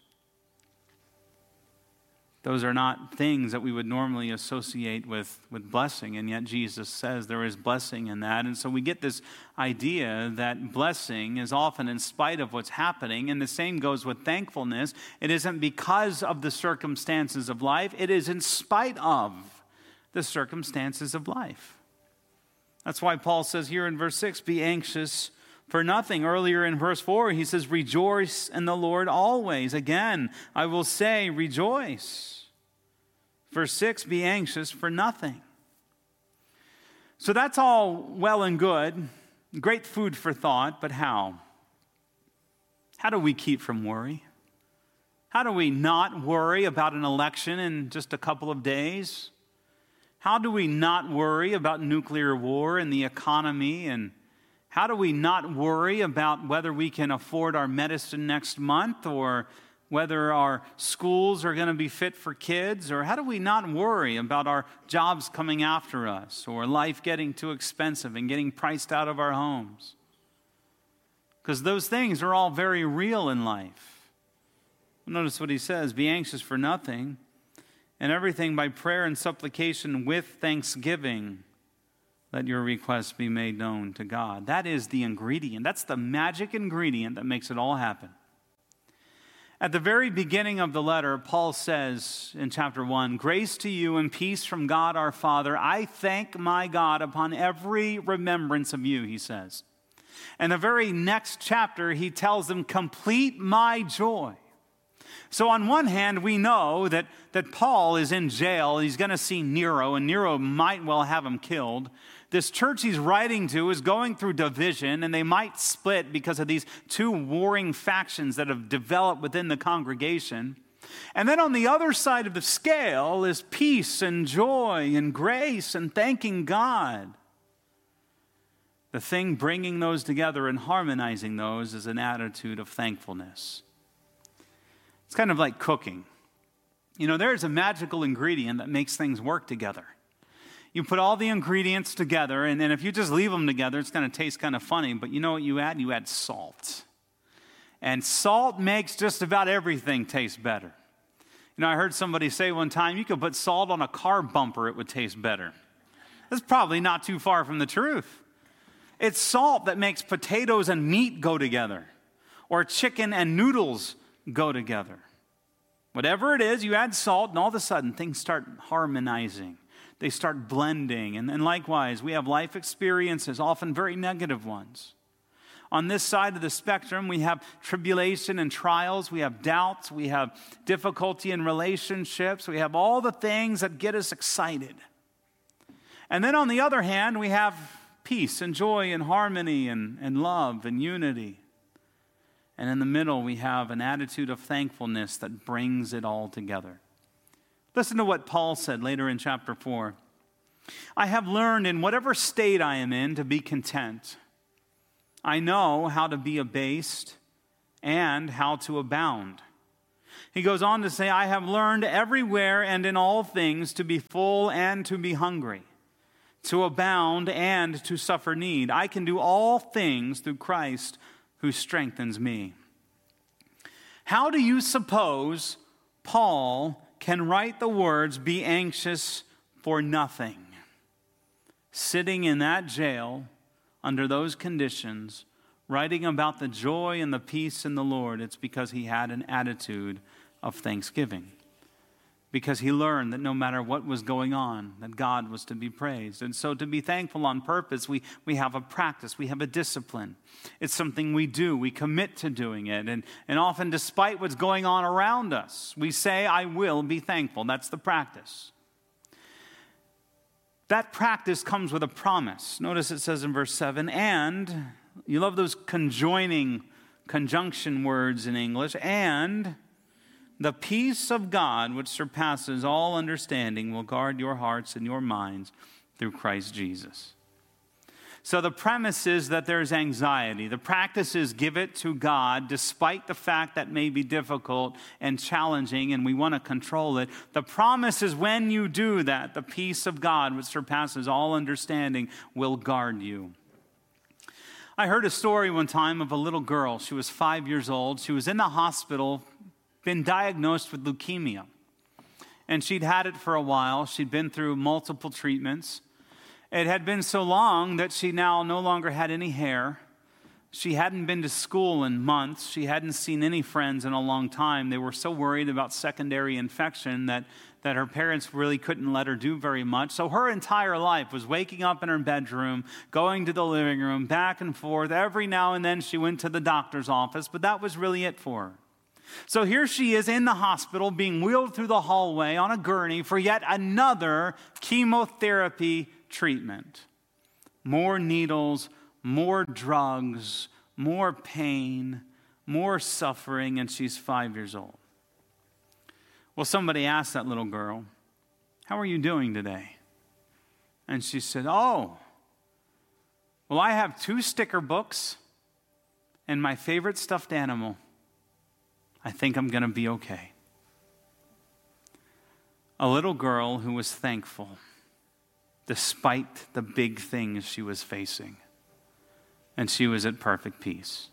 Those are not things that we would normally associate with blessing, and yet Jesus says there is blessing in that. And so we get this idea that blessing is often in spite of what's happening, and the same goes with thankfulness. It isn't because of the circumstances of life, it is in spite of the circumstances of life. That's why Paul says here in verse 6, be anxious for nothing. Earlier in verse 4, he says, rejoice in the Lord always. Again, I will say, rejoice. Verse 6, be anxious for nothing. So that's all well and good. Great food for thought, but how? How do we keep from worry? How do we not worry about an election in just a couple of days? How do we not worry about nuclear war and the economy? And how do we not worry about whether we can afford our medicine next month, or whether our schools are going to be fit for kids? Or how do we not worry about our jobs coming after us, or life getting too expensive and getting priced out of our homes? Because those things are all very real in life. Notice what he says, be anxious for nothing, and everything by prayer and supplication with thanksgiving. Let your requests be made known to God. That is the ingredient. That's the magic ingredient that makes it all happen. At the very beginning of the letter, Paul says in chapter 1, grace to you and peace from God our Father. I thank my God upon every remembrance of you, he says. And the very next chapter, he tells them, complete my joy. So on one hand, we know that Paul is in jail. He's going to see Nero, and Nero might well have him killed. This church he's writing to is going through division, and they might split because of these two warring factions that have developed within the congregation. And then on the other side of the scale is peace and joy and grace and thanking God. The thing bringing those together and harmonizing those is an attitude of thankfulness. It's kind of like cooking. You know, there's a magical ingredient that makes things work together. You put all the ingredients together, and if you just leave them together, it's going to taste kind of funny. But you know what you add? You add salt. And salt makes just about everything taste better. You know, I heard somebody say one time, you could put salt on a car bumper, it would taste better. That's probably not too far from the truth. It's salt that makes potatoes and meat go together, or chicken and noodles go together. Whatever it is, you add salt, and all of a sudden, things start harmonizing. They start blending. And likewise, we have life experiences, often very negative ones. On this side of the spectrum, we have tribulation and trials. We have doubts. We have difficulty in relationships. We have all the things that get us excited. And then on the other hand, we have peace and joy and harmony and love and unity. And in the middle, we have an attitude of thankfulness that brings it all together. Listen to what Paul said later in chapter 4. I have learned in whatever state I am in to be content. I know how to be abased and how to abound. He goes on to say, I have learned everywhere and in all things to be full and to be hungry, to abound, and to suffer need. I can do all things through Christ who strengthens me. How do you suppose Paul can write the words, be anxious for nothing? Sitting in that jail under those conditions, writing about the joy and the peace in the Lord, it's because he had an attitude of thanksgiving. Because he learned that no matter what was going on, that God was to be praised. And so to be thankful on purpose, we have a practice, we have a discipline. It's something we do, we commit to doing it. And often despite what's going on around us, we say, I will be thankful. That's the practice. That practice comes with a promise. Notice it says in verse 7, and, you love those conjunction words in English, and the peace of God, which surpasses all understanding, will guard your hearts and your minds through Christ Jesus. So the premise is that there's anxiety. The practice is give it to God, despite the fact that may be difficult and challenging, and we want to control it. The promise is when you do that, the peace of God, which surpasses all understanding, will guard you. I heard a story one time of a little girl. She was 5 years old. She was in the hospital, been diagnosed with leukemia. And she'd had it for a while. She'd been through multiple treatments. It had been so long that she now no longer had any hair. She hadn't been to school in months. She hadn't seen any friends in a long time. They were so worried about secondary infection that her parents really couldn't let her do very much. So her entire life was waking up in her bedroom, going to the living room, back and forth. Every now and then she went to the doctor's office, but that was really it for her. So here she is in the hospital being wheeled through the hallway on a gurney for yet another chemotherapy treatment. More needles, more drugs, more pain, more suffering, and she's 5 years old. Well, somebody asked that little girl, how are you doing today? And she said, well, I have 2 sticker books and my favorite stuffed animal. I think I'm going to be okay. A little girl who was thankful despite the big things she was facing. And she was at perfect peace.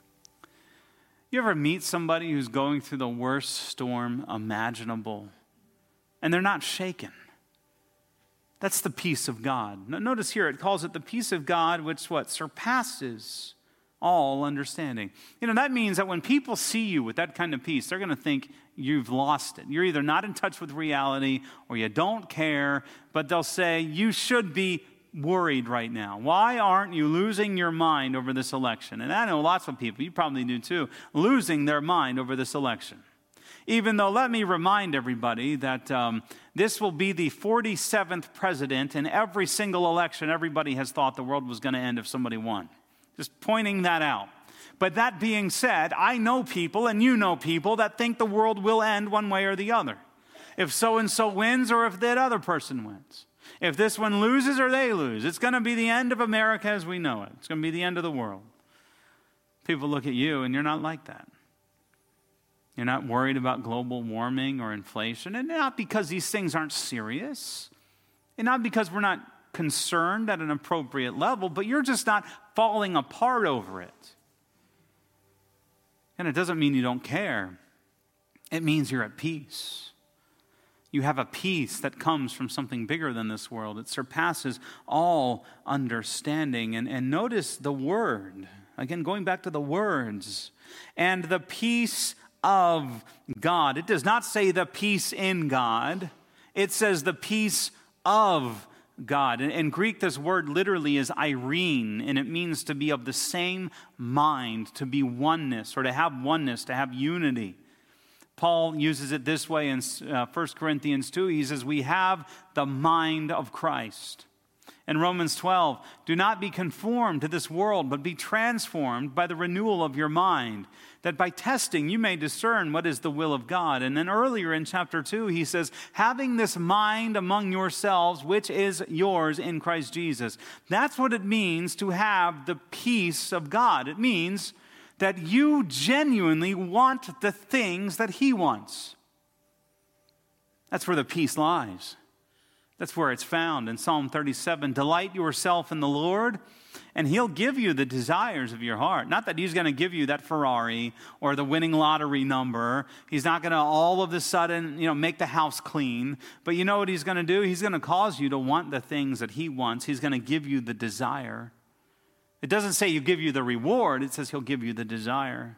You ever meet somebody who's going through the worst storm imaginable and they're not shaken? That's the peace of God. Now, notice here it calls it the peace of God, which what? Surpasses all understanding. That means that when people see you with that kind of peace, they're going to think you've lost it. You're either not in touch with reality or you don't care, but they'll say you should be worried right now. Why aren't you losing your mind over this election? And I know lots of people, you probably do too, losing their mind over this election. Even though, let me remind everybody that this will be the 47th president. In every single election, everybody has thought the world was going to end if somebody won. Just pointing that out. But that being said, I know people, and you know people, that think the world will end one way or the other. If so-and-so wins or if that other person wins. If this one loses or they lose, it's going to be the end of America as we know it. It's going to be the end of the world. People look at you and you're not like that. You're not worried about global warming or inflation, and not because these things aren't serious, and not because we're not concerned at an appropriate level, but you're just not falling apart over it. And it doesn't mean you don't care. It means you're at peace. You have a peace that comes from something bigger than this world. It surpasses all understanding. And notice the word. Again, going back to the words. And the peace of God. It does not say the peace in God. It says the peace of God. In Greek, this word literally is irene, and it means to be of the same mind, to be oneness, or to have unity. Paul uses it this way in 1 Corinthians 2. He says, we have the mind of Christ. In Romans 12, do not be conformed to this world, but be transformed by the renewal of your mind, that by testing you may discern what is the will of God. And then earlier in chapter 2, he says, having this mind among yourselves, which is yours in Christ Jesus. That's what it means to have the peace of God. It means that you genuinely want the things that he wants. That's where the peace lies. That's where it's found in Psalm 37. Delight yourself in the Lord, and he'll give you the desires of your heart. Not that he's going to give you that Ferrari or the winning lottery number. He's not going to all of a sudden, make the house clean. But you know what he's going to do? He's going to cause you to want the things that he wants. He's going to give you the desire. It doesn't say he'll give you the reward. It says he'll give you the desire.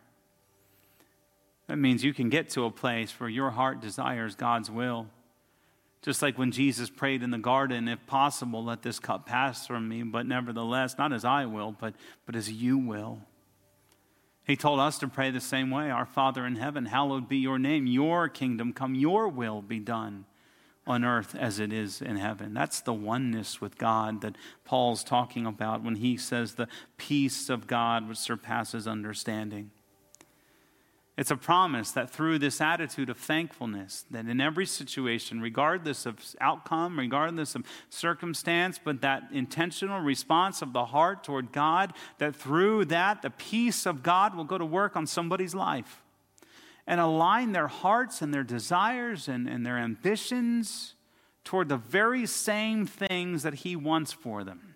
That means you can get to a place where your heart desires God's will. Just like when Jesus prayed in the garden, if possible, let this cup pass from me, but nevertheless, not as I will, but as you will. He told us to pray the same way. Our Father in heaven, hallowed be your name. Your kingdom come, your will be done on earth as it is in heaven. That's the oneness with God that Paul's talking about when he says the peace of God which surpasses understanding. It's a promise that through this attitude of thankfulness, that in every situation, regardless of outcome, regardless of circumstance, but that intentional response of the heart toward God, that through that, the peace of God will go to work on somebody's life and align their hearts and their desires and their ambitions toward the very same things that he wants for them.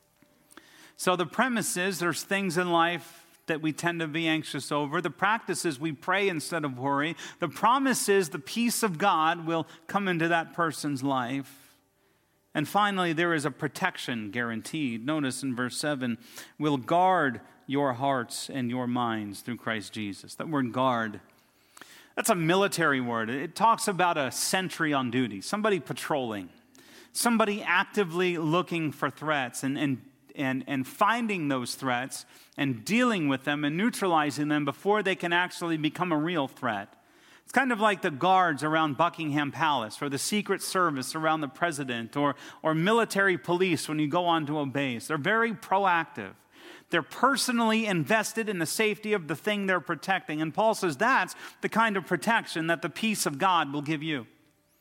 So the premise is there's things in life that we tend to be anxious over. The practice is we pray instead of worry. The promise is the peace of God will come into that person's life. And finally, there is a protection guaranteed. Notice in verse 7, we'll guard your hearts and your minds through Christ Jesus. That word guard, that's a military word. It talks about a sentry on duty, somebody patrolling, somebody actively looking for threats and finding those threats and dealing with them and neutralizing them before they can actually become a real threat. It's kind of like the guards around Buckingham Palace or the Secret Service around the president or military police when you go onto a base. They're very proactive. They're personally invested in the safety of the thing they're protecting. And Paul says that's the kind of protection that the peace of God will give you.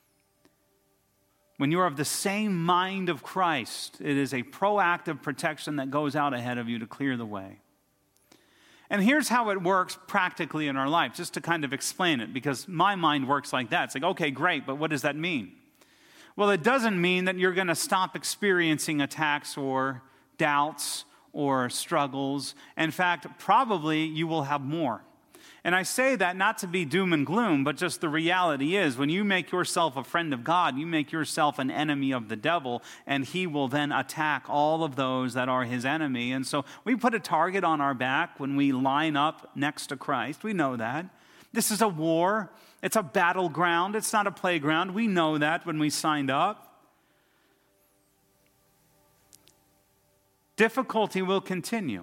When you're of the same mind of Christ, it is a proactive protection that goes out ahead of you to clear the way. And here's how it works practically in our life, just to kind of explain it, because my mind works like that. It's like, okay, great, but what does that mean? Well, it doesn't mean that you're going to stop experiencing attacks or doubts or struggles. In fact, probably you will have more. And I say that not to be doom and gloom, but just the reality is when you make yourself a friend of God, you make yourself an enemy of the devil, and he will then attack all of those that are his enemy. And so we put a target on our back when we line up next to Christ. We know that. This is a war. It's a battleground. It's not a playground. We know that when we signed up. Difficulty will continue.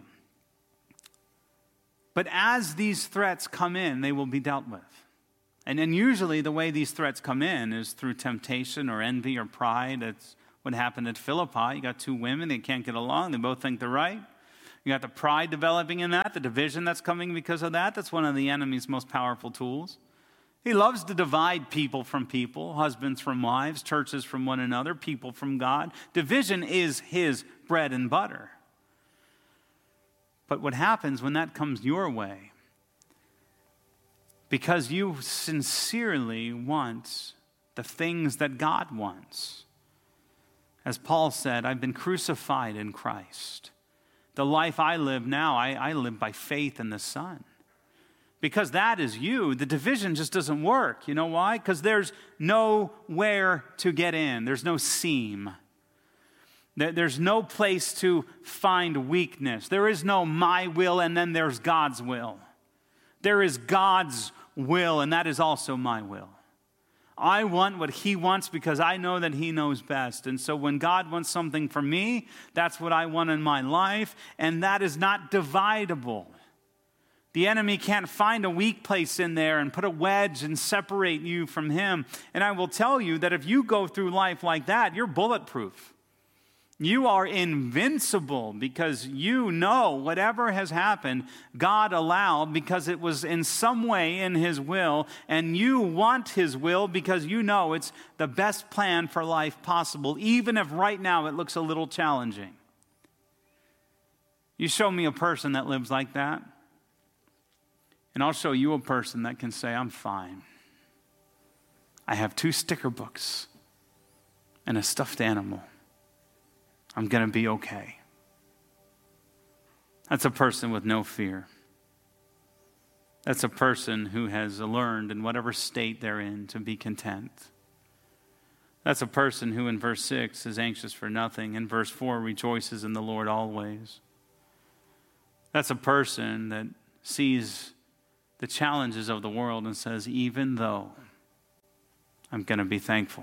But as these threats come in, they will be dealt with. And then usually the way these threats come in is through temptation or envy or pride. That's what happened at Philippi. You got two women, they can't get along, they both think they're right. You got the pride developing in that, the division that's coming because of that. That's one of the enemy's most powerful tools. He loves to divide people from people, husbands from wives, churches from one another, people from God. Division is his bread and butter. But what happens when that comes your way, because you sincerely want the things that God wants. As Paul said, I've been crucified in Christ. The life I live now, I live by faith in the Son. Because that is you, the division just doesn't work. You know why? Because there's nowhere to get in. There's no seam. There's no place to find weakness. There is no my will and then there's God's will. There is God's will and that is also my will. I want what he wants because I know that he knows best. And so when God wants something for me, that's what I want in my life, and that is not dividable. The enemy can't find a weak place in there and put a wedge and separate you from him. And I will tell you that if you go through life like that, you're bulletproof. You are invincible because you know whatever has happened, God allowed because it was in some way in his will, and you want his will because you know it's the best plan for life possible, even if right now it looks a little challenging. You show me a person that lives like that, and I'll show you a person that can say, I'm fine. I have 2 sticker books. and a stuffed animal. I'm going to be okay. That's a person with no fear. That's a person who has learned in whatever state they're in to be content. That's a person who in verse 6 is anxious for nothing. In verse 4 rejoices in the Lord always. That's a person that sees the challenges of the world and says, even though, I'm going to be thankful.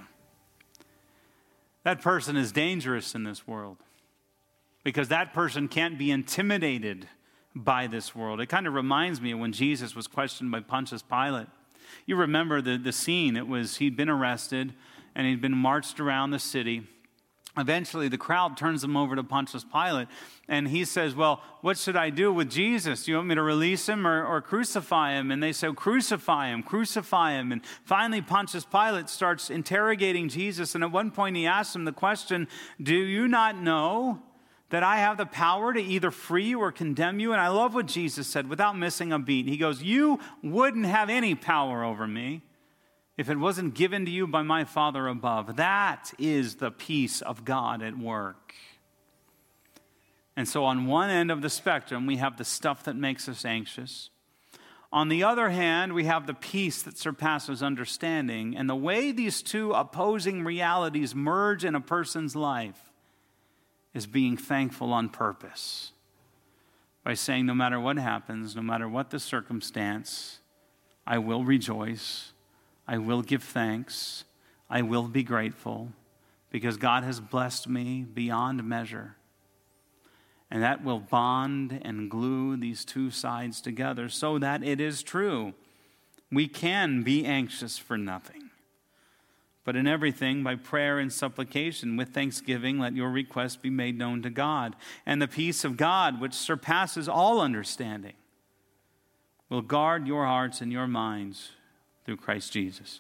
That person is dangerous in this world because that person can't be intimidated by this world. It kind of reminds me of when Jesus was questioned by Pontius Pilate. You remember the scene. It was he'd been arrested and he'd been marched around the city. Eventually, the crowd turns him over to Pontius Pilate, and he says, well, what should I do with Jesus? Do you want me to release him or crucify him? And they say, crucify him, crucify him. And finally, Pontius Pilate starts interrogating Jesus, and at one point he asks him the question, do you not know that I have the power to either free you or condemn you? And I love what Jesus said without missing a beat. He goes, you wouldn't have any power over me if it wasn't given to you by my Father above. That is the peace of God at work. And so on one end of the spectrum, we have the stuff that makes us anxious. On the other hand, we have the peace that surpasses understanding. And the way these two opposing realities merge in a person's life is being thankful on purpose. By saying, no matter what happens, no matter what the circumstance, I will rejoice. I will give thanks. I will be grateful because God has blessed me beyond measure. And that will bond and glue these two sides together so that it is true. We can be anxious for nothing, but in everything by prayer and supplication with thanksgiving let your requests be made known to God. And the peace of God, which surpasses all understanding, will guard your hearts and your minds through Christ Jesus.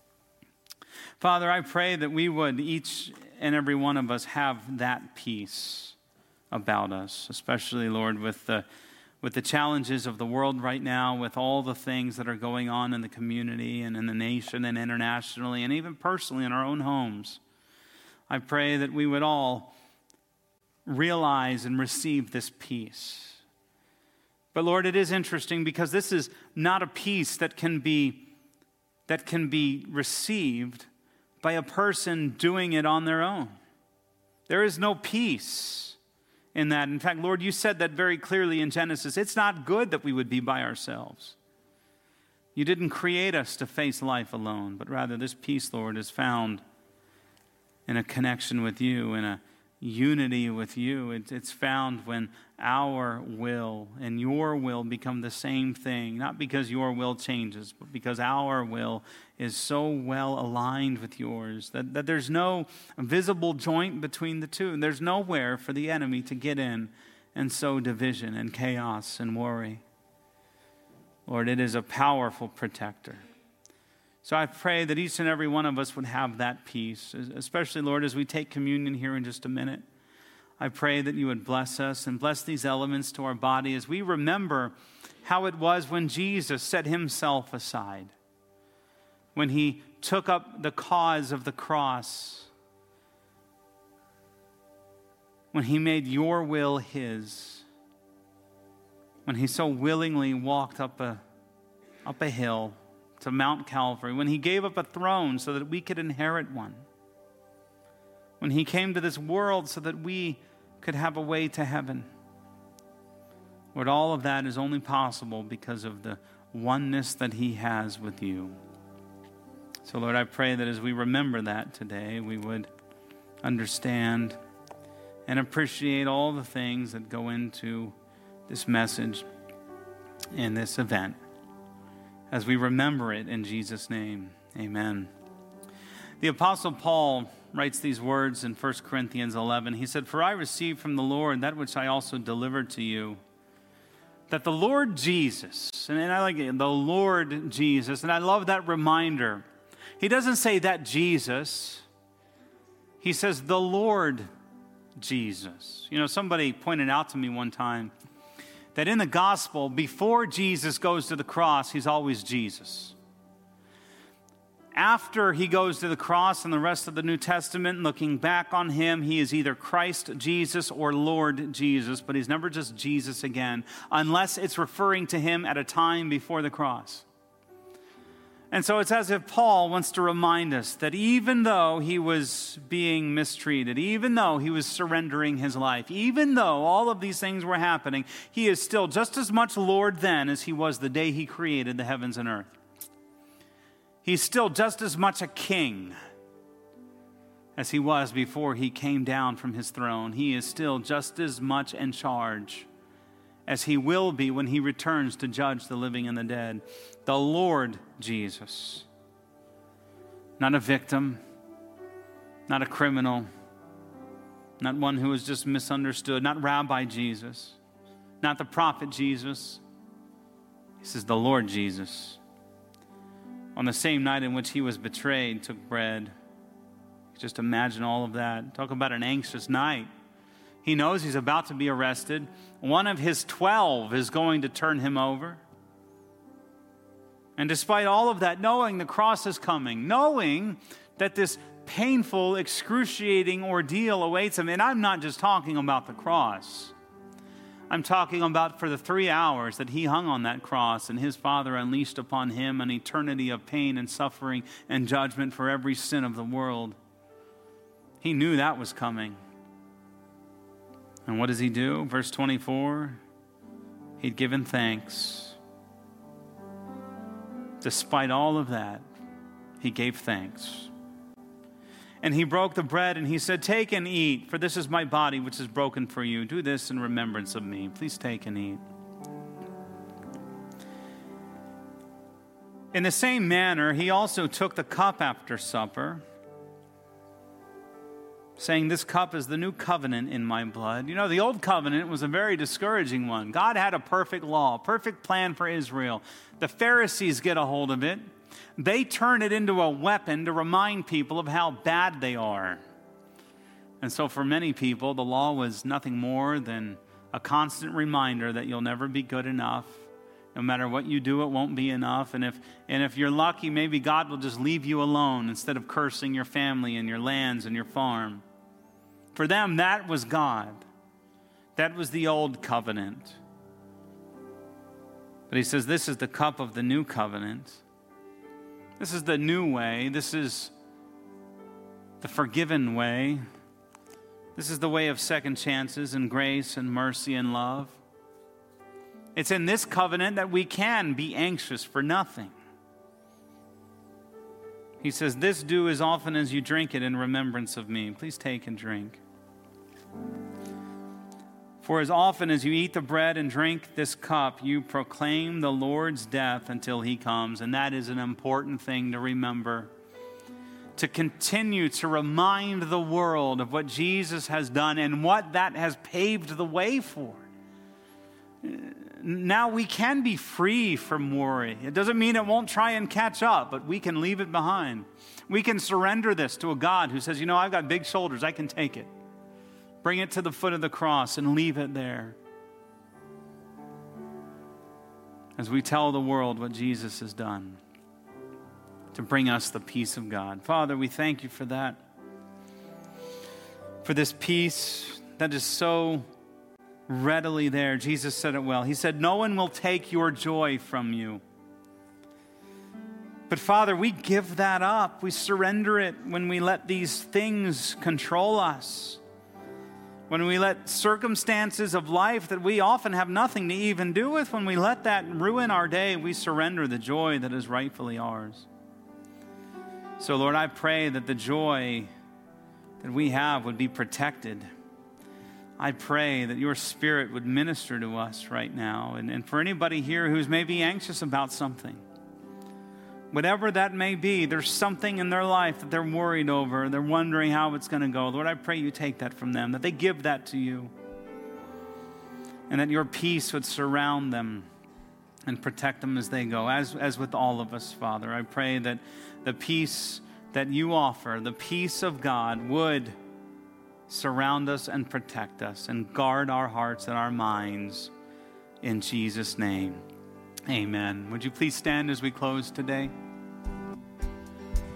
Father, I pray that we would, each and every one of us, have that peace about us, especially, Lord, with the challenges of the world right now, with all the things that are going on in the community and in the nation and internationally and even personally in our own homes. I pray that we would all realize and receive this peace. But Lord, it is interesting because this is not a peace that can be received by a person doing it on their own. There is no peace in that. In fact, Lord, you said that very clearly in Genesis. It's not good that we would be by ourselves. You didn't create us to face life alone, but rather this peace, Lord, is found in a connection with you, in a unity with you. It's found when our will and your will become the same thing, not because your will changes, but because our will is so well aligned with yours that there's no visible joint between the two, and there's nowhere for the enemy to get in and sow division and chaos and worry. Lord, it is a powerful protector. So I pray that each and every one of us would have that peace, especially, Lord, as we take communion here in just a minute. I pray that you would bless us and bless these elements to our body as we remember how it was when Jesus set himself aside, when he took up the cause of the cross, when he made your will his, when he so willingly walked up a hill to Mount Calvary, when he gave up a throne so that we could inherit one, when he came to this world so that we could have a way to heaven. Lord, all of that is only possible because of the oneness that he has with you. So, Lord, I pray that as we remember that today, we would understand and appreciate all the things that go into this message and this event. As we remember it in Jesus' name, amen. The Apostle Paul writes these words in 1 Corinthians 11. He said, "For I received from the Lord that which I also delivered to you, that the Lord Jesus," and I like it, the Lord Jesus, and I love that reminder. He doesn't say that Jesus. He says the Lord Jesus. You know, somebody pointed out to me one time that in the gospel, before Jesus goes to the cross, he's always Jesus. After he goes to the cross and the rest of the New Testament, looking back on him, he is either Christ Jesus or Lord Jesus, but he's never just Jesus again, unless it's referring to him at a time before the cross. And so it's as if Paul wants to remind us that even though he was being mistreated, even though he was surrendering his life, even though all of these things were happening, he is still just as much Lord then as he was the day he created the heavens and earth. He's still just as much a king as he was before he came down from his throne. He is still just as much in charge as he will be when he returns to judge the living and the dead. The Lord Jesus. Not a victim, not a criminal, not one who was just misunderstood, not Rabbi Jesus, not the prophet Jesus. He says the Lord Jesus. On the same night in which he was betrayed, took bread. Just imagine all of that. Talk about an anxious night. He knows he's about to be arrested. One of his 12 is going to turn him over. And despite all of that, knowing the cross is coming, knowing that this painful, excruciating ordeal awaits him, and I'm not just talking about the cross. I'm talking about for the 3 hours that he hung on that cross and his Father unleashed upon him an eternity of pain and suffering and judgment for every sin of the world. He knew that was coming. And what does he do? Verse 24, he'd given thanks. Despite all of that, he gave thanks. And he broke the bread and he said, "Take and eat, for this is my body which is broken for you. Do this in remembrance of me." Please take and eat. In the same manner, he also took the cup after supper, saying, "This cup is the new covenant in my blood." You know, the old covenant was a very discouraging one. God had a perfect law, perfect plan for Israel. The Pharisees get a hold of it. They turn it into a weapon to remind people of how bad they are. And so for many people, the law was nothing more than a constant reminder that you'll never be good enough. No matter what you do, it won't be enough. And if you're lucky, maybe God will just leave you alone instead of cursing your family and your lands and your farm. For them, that was God. That was the old covenant. But he says, this is the cup of the new covenant. This is the new way. This is the forgiven way. This is the way of second chances and grace and mercy and love. It's in this covenant that we can be anxious for nothing. He says, "This do as often as you drink it in remembrance of me." Please take and drink. "For as often as you eat the bread and drink this cup, you proclaim the Lord's death until he comes." And that is an important thing to remember. To continue to remind the world of what Jesus has done and what that has paved the way for. Now we can be free from worry. It doesn't mean it won't try and catch up, but we can leave it behind. We can surrender this to a God who says, I've got big shoulders, I can take it. Bring it to the foot of the cross and leave it there. As we tell the world what Jesus has done to bring us the peace of God. Father, we thank you for that. For this peace that is so readily there. Jesus said it well. He said, "No one will take your joy from you." But Father, we give that up. We surrender it when we let these things control us. When we let circumstances of life that we often have nothing to even do with, when we let that ruin our day, we surrender the joy that is rightfully ours. So Lord, I pray that the joy that we have would be protected. I pray that your Spirit would minister to us right now. And for anybody here who's maybe anxious about something, whatever that may be, there's something in their life that they're worried over. They're wondering how it's going to go. Lord, I pray you take that from them, that they give that to you, and that your peace would surround them and protect them as they go, as with all of us, Father. I pray that the peace that you offer, the peace of God, would surround us and protect us and guard our hearts and our minds. In Jesus' name, amen. Would you please stand as we close today?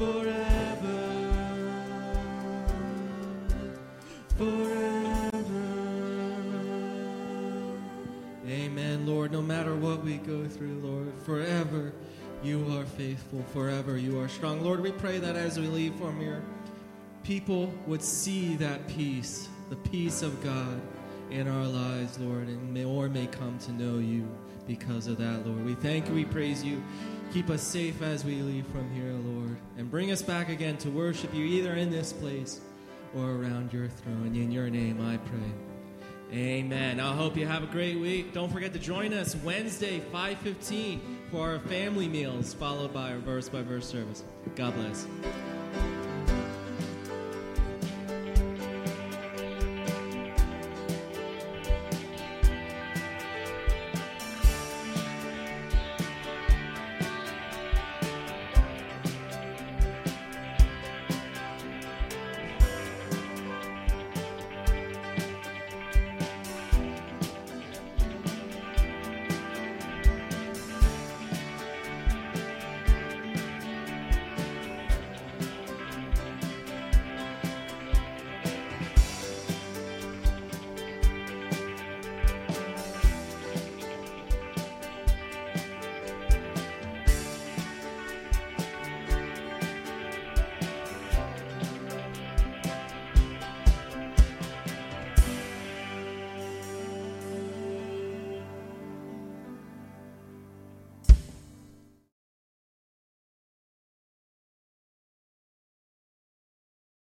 forever, forever. Amen, Lord. No matter what we go through, Lord, forever you are faithful, forever you are strong. Lord, we pray that as we leave from here, people would see that peace, the peace of God in our lives, Lord, and may come to know you because of that, Lord. We thank you, we praise you. Keep us safe as we leave from here, Lord, and bring us back again to worship you either in this place or around your throne. In your name I pray. Amen. I hope you have a great week. Don't forget to join us Wednesday, 5:15 for our family meals, followed by our verse-by-verse service. God bless.